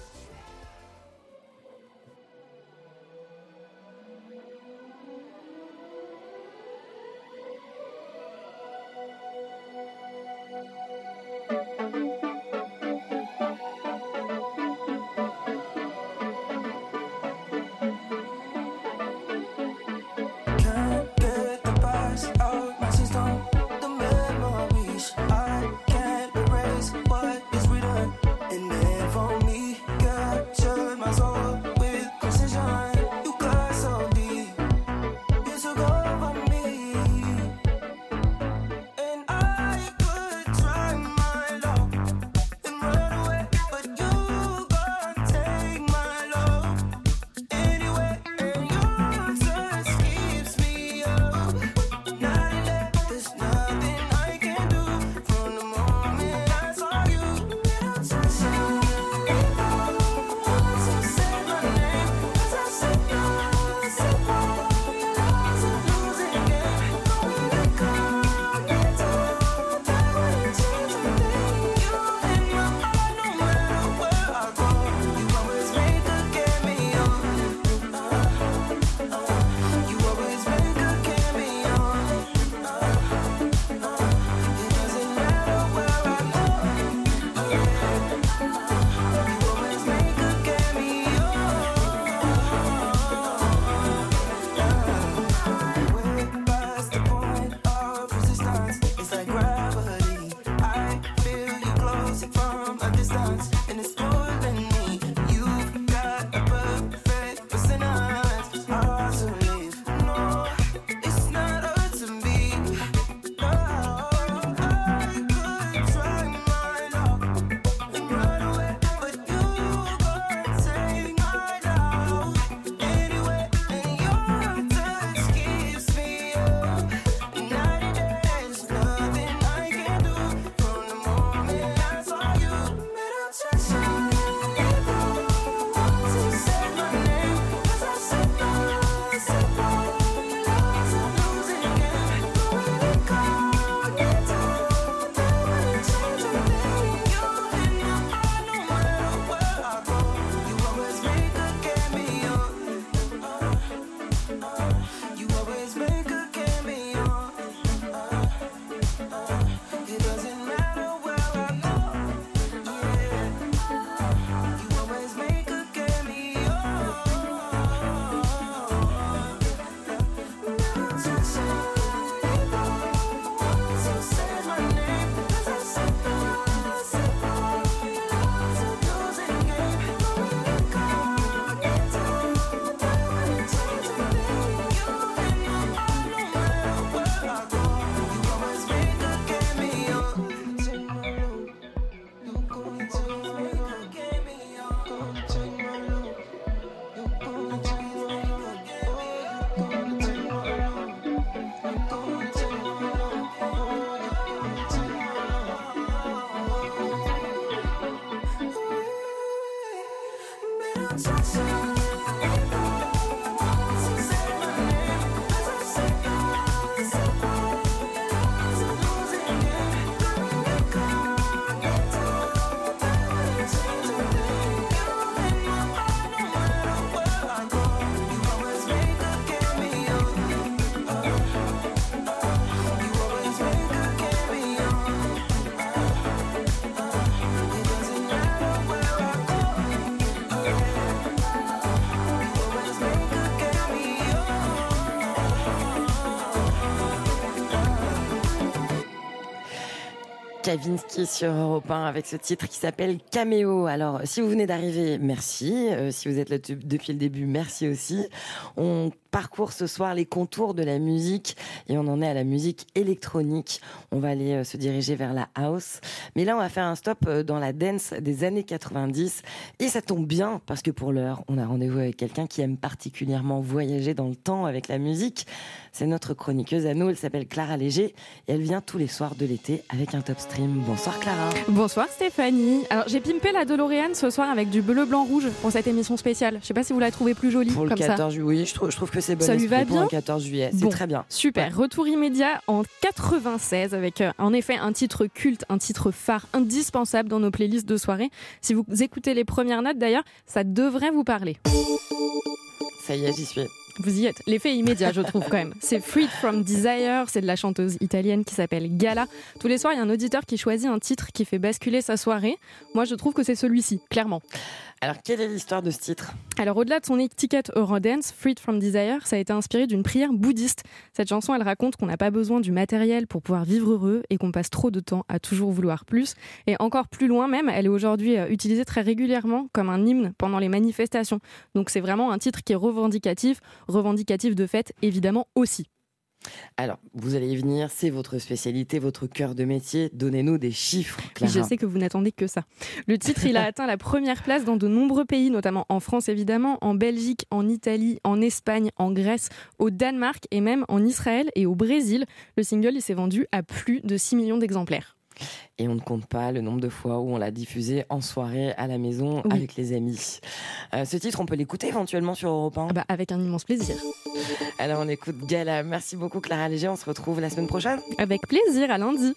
Kavinsky sur Europe un avec ce titre qui s'appelle Caméo. Alors, si vous venez d'arriver, merci. Euh, si vous êtes là t- depuis le début, merci aussi. On parcourt ce soir les contours de la musique et on en est à la musique électronique. On va aller euh, se diriger vers la house. Mais là, on va faire un stop euh, dans la dance des années quatre-vingt-dix. Et ça tombe bien parce que pour l'heure, on a rendez-vous avec quelqu'un qui aime particulièrement voyager dans le temps avec la musique. C'est notre chroniqueuse à nous. Elle s'appelle Clara Léger et elle vient tous les soirs de l'été avec un top stream. Bonsoir Clara. Bonsoir Stéphanie. Alors j'ai pimpé la DeLorean ce soir avec du bleu, blanc, rouge pour cette émission spéciale. Je sais pas si vous la trouvez plus jolie pour comme le quatorze ça. juillet, oui, je trouve, je trouve que c'est bon. Ça lui va bien pour le quatorze juillet, c'est bon, très bien. Super. Ouais. Retour immédiat en quatre-vingt-seize avec euh, en effet un titre culte, un titre phare indispensable dans nos playlists de soirée. Si vous écoutez les premières notes d'ailleurs, ça devrait vous parler. Ça y est, j'y suis. Vous y êtes. L'effet est immédiat, je trouve quand même. C'est Freed from Desire, c'est de la chanteuse italienne qui s'appelle Gala. Tous les soirs, il y a un auditeur qui choisit un titre qui fait basculer sa soirée. Moi, je trouve que c'est celui-ci, clairement. Alors, quelle est l'histoire de ce titre ? Alors, au-delà de son étiquette Eurodance, Freed from Desire, ça a été inspiré d'une prière bouddhiste. Cette chanson, elle raconte qu'on n'a pas besoin du matériel pour pouvoir vivre heureux et qu'on passe trop de temps à toujours vouloir plus. Et encore plus loin même, elle est aujourd'hui utilisée très régulièrement comme un hymne pendant les manifestations. Donc, c'est vraiment un titre qui est revendicatif, revendicatif de fait, évidemment aussi. Alors, vous allez y venir, c'est votre spécialité, votre cœur de métier. Donnez-nous des chiffres, Clara. Je sais que vous n'attendez que ça. Le titre, il a atteint la première place dans de nombreux pays, notamment en France évidemment, en Belgique, en Italie, en Espagne, en Grèce, au Danemark et même en Israël et au Brésil. Le single, il s'est vendu à plus de six millions d'exemplaires. Et on ne compte pas le nombre de fois où on l'a diffusé en soirée à la maison oui. avec les amis. Euh, ce titre, on peut l'écouter éventuellement sur Europe un ? Ah bah, avec un immense plaisir. Alors on écoute Gala. Merci beaucoup Clara Léger, on se retrouve la semaine prochaine. Avec plaisir, à lundi.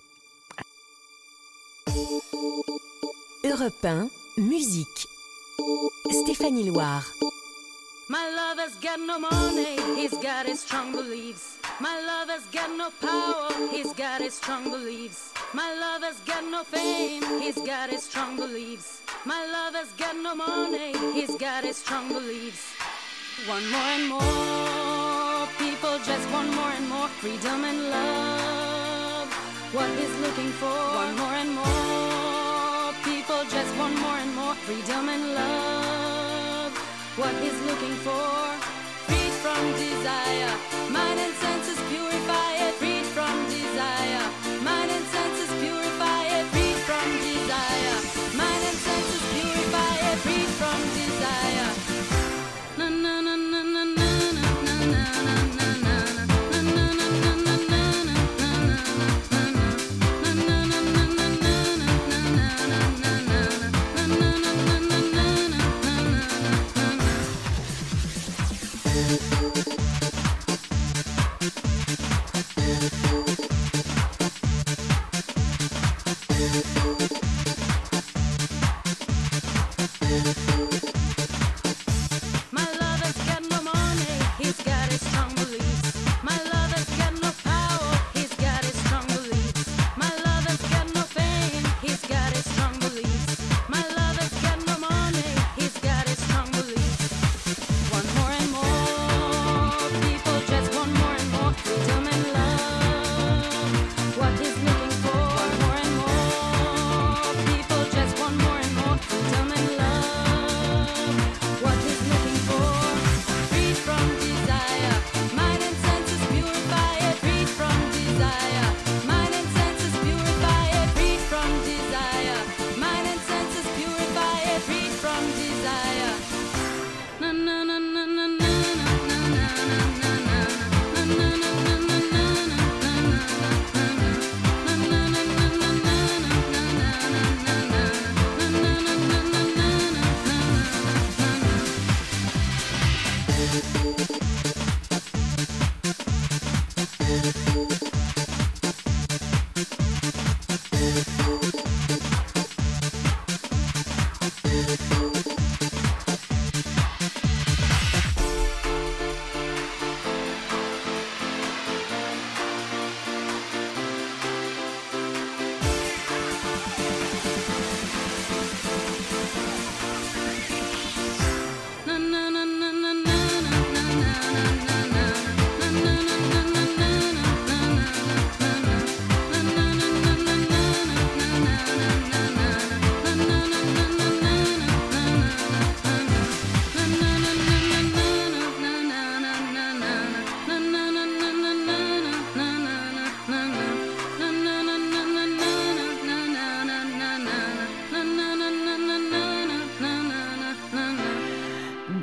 Europe un, musique. Stéphanie Loire. My lover's got no money, he's got his strong beliefs. My lover's got no power, he's got his strong beliefs. My lover's got no fame, he's got his strong beliefs. My lover's got no money, he's got his strong beliefs. One more and more, people just want more and more freedom and love. What he's looking for, one more and more, people just want more and more freedom and love. What he's looking for, freed from desire, mind and senses purify it, freed from desire, mind and senses purify it, freed from desire, mind and senses purify it, freed from desire. Na na na na na na na na na na.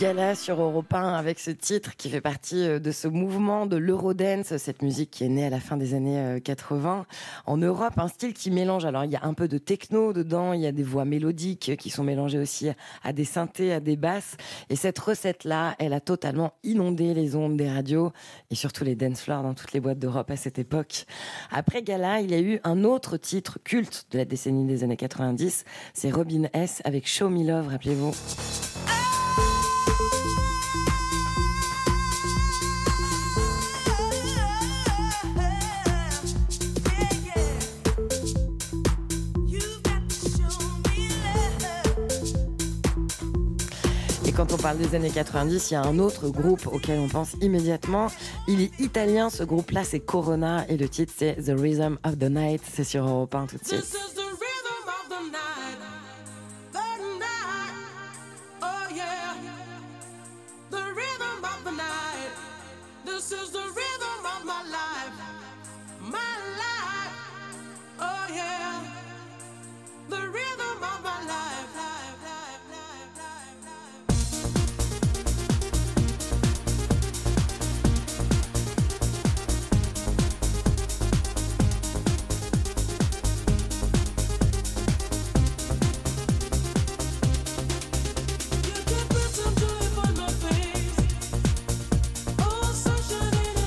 Gala sur Europe un avec ce titre qui fait partie de ce mouvement de l'Eurodance, cette musique qui est née à la fin des années quatre-vingts en Europe, un style qui mélange, alors il y a un peu de techno dedans, il y a des voix mélodiques qui sont mélangées aussi à des synthés, à des basses, et cette recette-là, elle a totalement inondé les ondes des radios et surtout les dance floors dans toutes les boîtes d'Europe à cette époque. Après Gala, il y a eu un autre titre culte de la décennie des années quatre-vingt-dix, c'est Robin S avec Show Me Love, rappelez-vous. Quand on parle des années quatre-vingt-dix, il y a un autre groupe auquel on pense immédiatement. Il est italien, ce groupe-là, c'est Corona, et le titre, c'est The Rhythm of the Night. C'est sur Europe un tout de suite. Sunshine in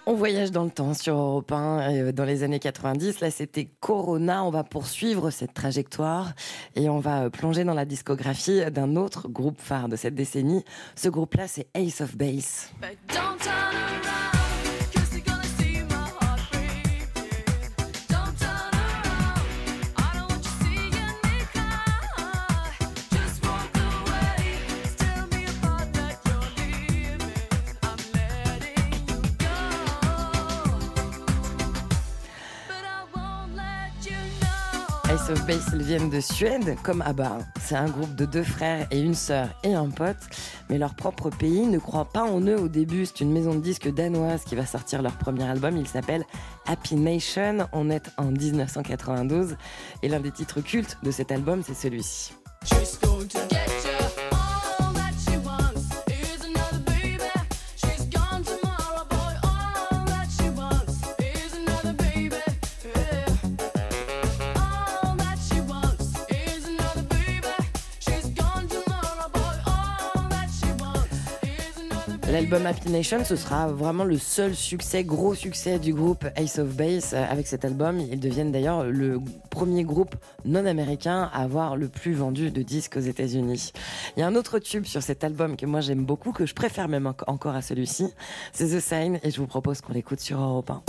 On voyage dans le temps sur Europe un, dans les années quatre-vingt-dix. Là, c'était Corona. On va poursuivre cette trajectoire et on va plonger dans la discographie d'un autre groupe phare de cette décennie. Ce groupe-là, c'est Ace of Base. Ace of Base, ils viennent de Suède, comme ABBA. C'est un groupe de deux frères et une sœur et un pote. Mais leur propre pays ne croit pas en eux au début. C'est une maison de disques danoise qui va sortir leur premier album. Il s'appelle Happy Nation. On est en dix-neuf cent quatre-vingt-douze. Et l'un des titres cultes de cet album, c'est celui-ci. L'album Happy Nation, ce sera vraiment le seul succès, gros succès du groupe Ace of Base. Avec cet album, ils deviennent d'ailleurs le premier groupe non américain à avoir le plus vendu de disques aux États-Unis. Il y a un autre tube sur cet album que moi j'aime beaucoup, que je préfère même encore à celui-ci. C'est The Sign et je vous propose qu'on l'écoute sur Europe un.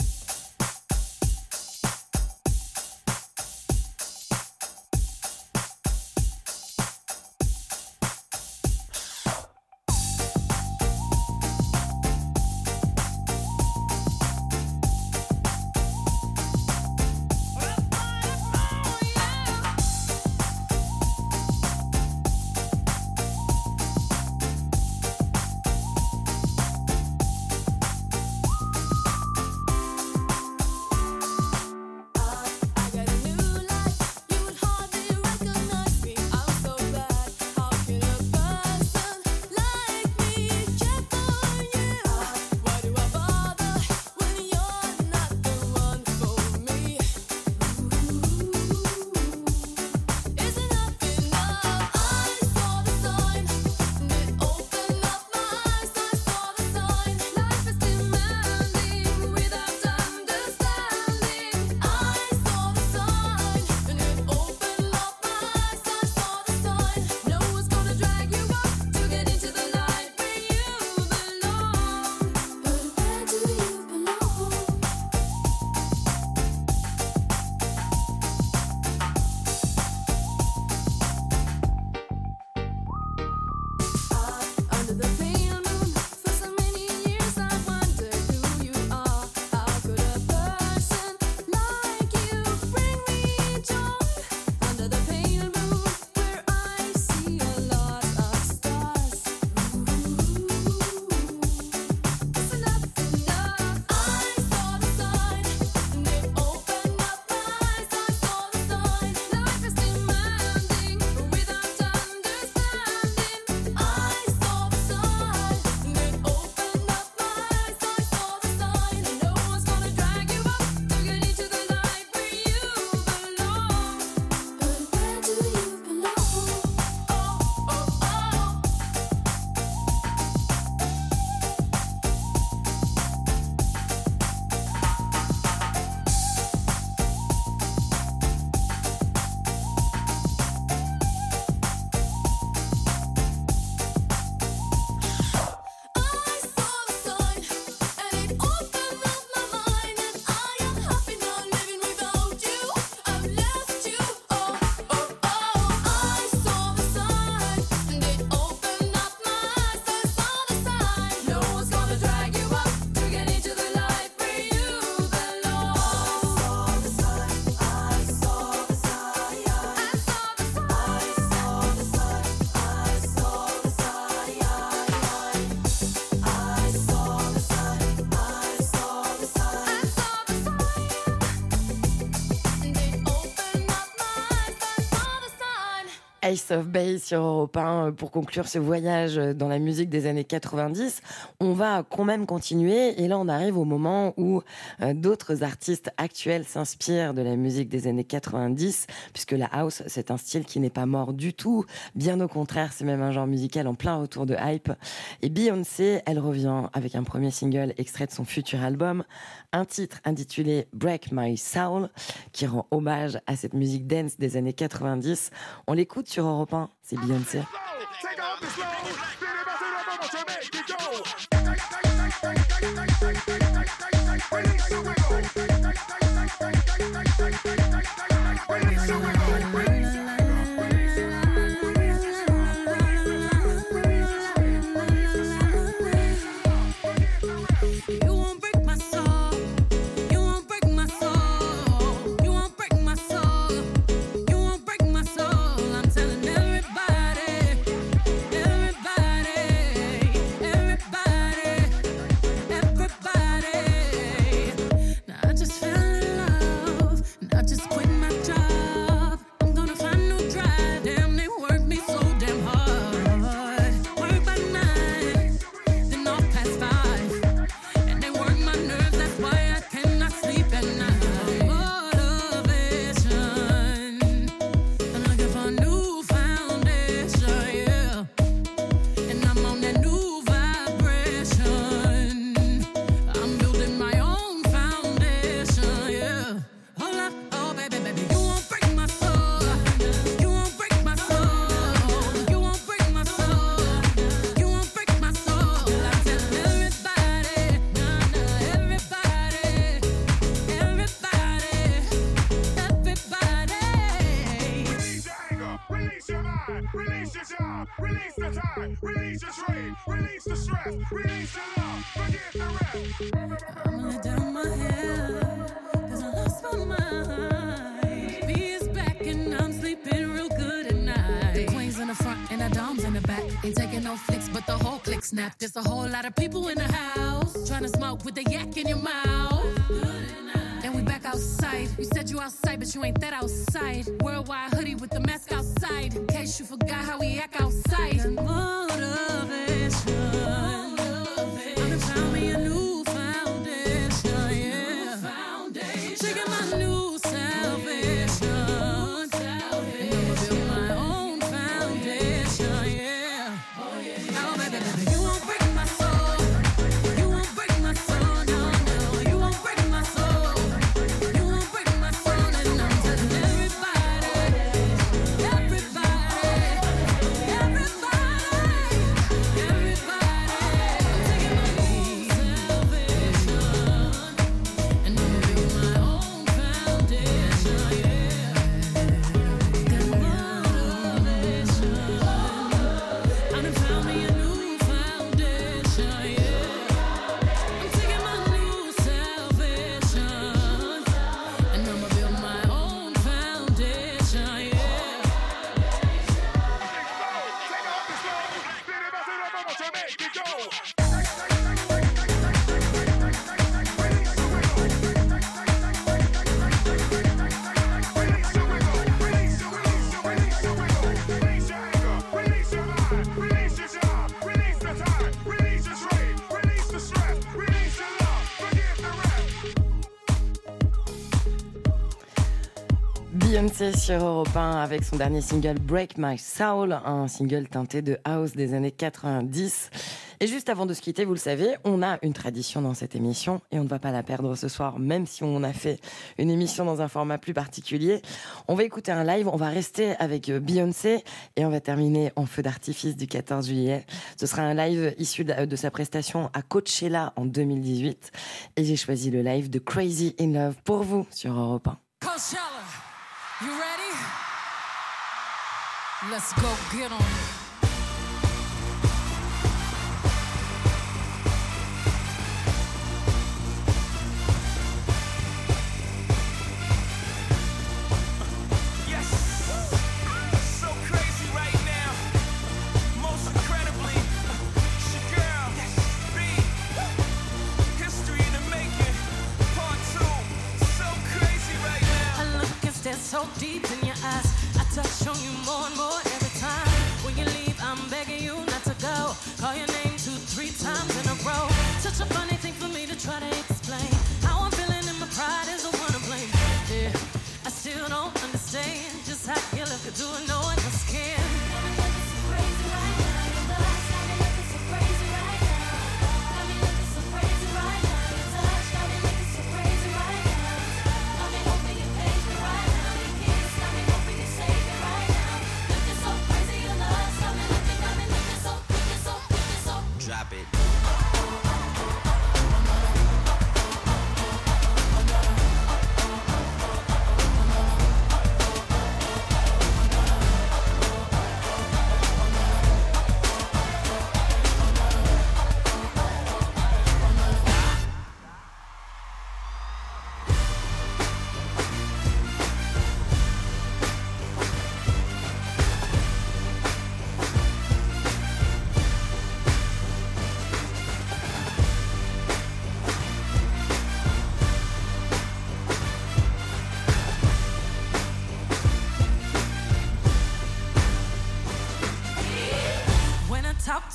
Ace of Base sur Europe un pour conclure ce voyage dans la musique des années quatre-vingt-dix. On va quand même continuer et là on arrive au moment où euh, d'autres artistes actuels s'inspirent de la musique des années quatre-vingt-dix, puisque la house c'est un style qui n'est pas mort du tout, bien au contraire, c'est même un genre musical en plein retour de hype. Et Beyoncé, elle revient avec un premier single extrait de son futur album, un titre intitulé Break My Soul qui rend hommage à cette musique dance des années quatre-vingt-dix. On l'écoute sur Europe un, c'est Beyoncé. There's a whole lot of people in the house trying to smoke with the yak in your mouth. And we back outside. You said you outside, but you ain't that outside. Worldwide hoodie with the mask outside. In case you forgot how we act outside. Motivation. I'm gonna find me a new foundation, yeah. Shaking my new salvation. And I'ma build my own foundation, yeah. Oh, baby, baby, you won't break my soul. You won't break my soul, no, no. You won't break my soul. You won't break my soul. And I'm telling everybody, everybody, everybody, everybody. Taking my new salvation. And I'ma build my own foundation, yeah. Got motivation. I done found me a new foundation, yeah. I'm taking my new salvation, and I'ma build my own foundation, yeah. Beyoncé sur Europe un avec son dernier single Break My Soul, un single teinté de house des années quatre-vingt-dix. Et juste avant de se quitter, vous le savez, on a une tradition dans cette émission et on ne va pas la perdre ce soir, même si on a fait une émission dans un format plus particulier. On va écouter un live, on va rester avec Beyoncé et on va terminer en feu d'artifice du quatorze juillet. Ce sera un live issu de sa prestation à Coachella en deux mille dix-huit et j'ai choisi le live de Crazy in Love pour vous sur Europe un. Coachella, you ready? Let's go get on it. So deep in your eyes, I touch on you more and more.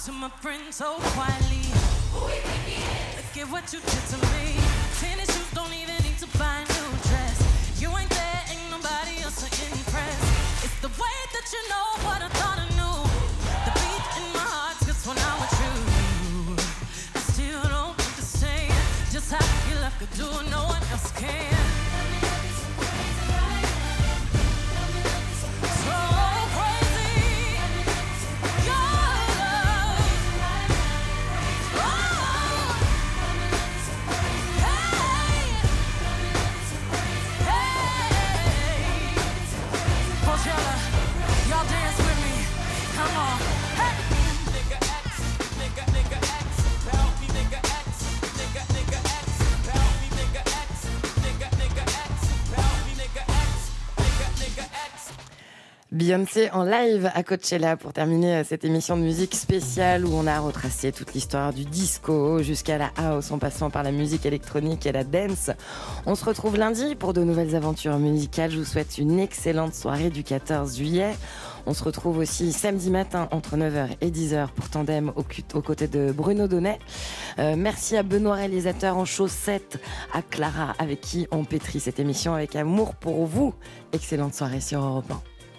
to my friends so quietly. Look at what you did to me. Tennis shoes don't even need to buy a new dress. You ain't there, ain't nobody else to impress. It's the way that you know what I thought I knew. The beat in my heart's just when I'm with you. I still don't understand just how your love could do what no one else can. Y'all dance with me, come on, hey! Nigga X, nigga, nigga X, help me nigga X, nigga, nigga X, help me nigga X, nigga, nigga X, help me nigga X, nigga, nigga X. Beyoncé en live à Coachella pour terminer cette émission de musique spéciale où on a retracé toute l'histoire du disco jusqu'à la house en passant par la musique électronique et la dance. On se retrouve lundi pour de nouvelles aventures musicales. Je vous souhaite une excellente soirée du quatorze juillet. On se retrouve aussi samedi matin entre neuf heures et dix heures pour Tandem aux, aux côtés de Bruno Donnet. Euh, merci à Benoît, réalisateur en chaussettes, à Clara avec qui on pétrit cette émission avec amour pour vous. Excellente soirée sur Europe un.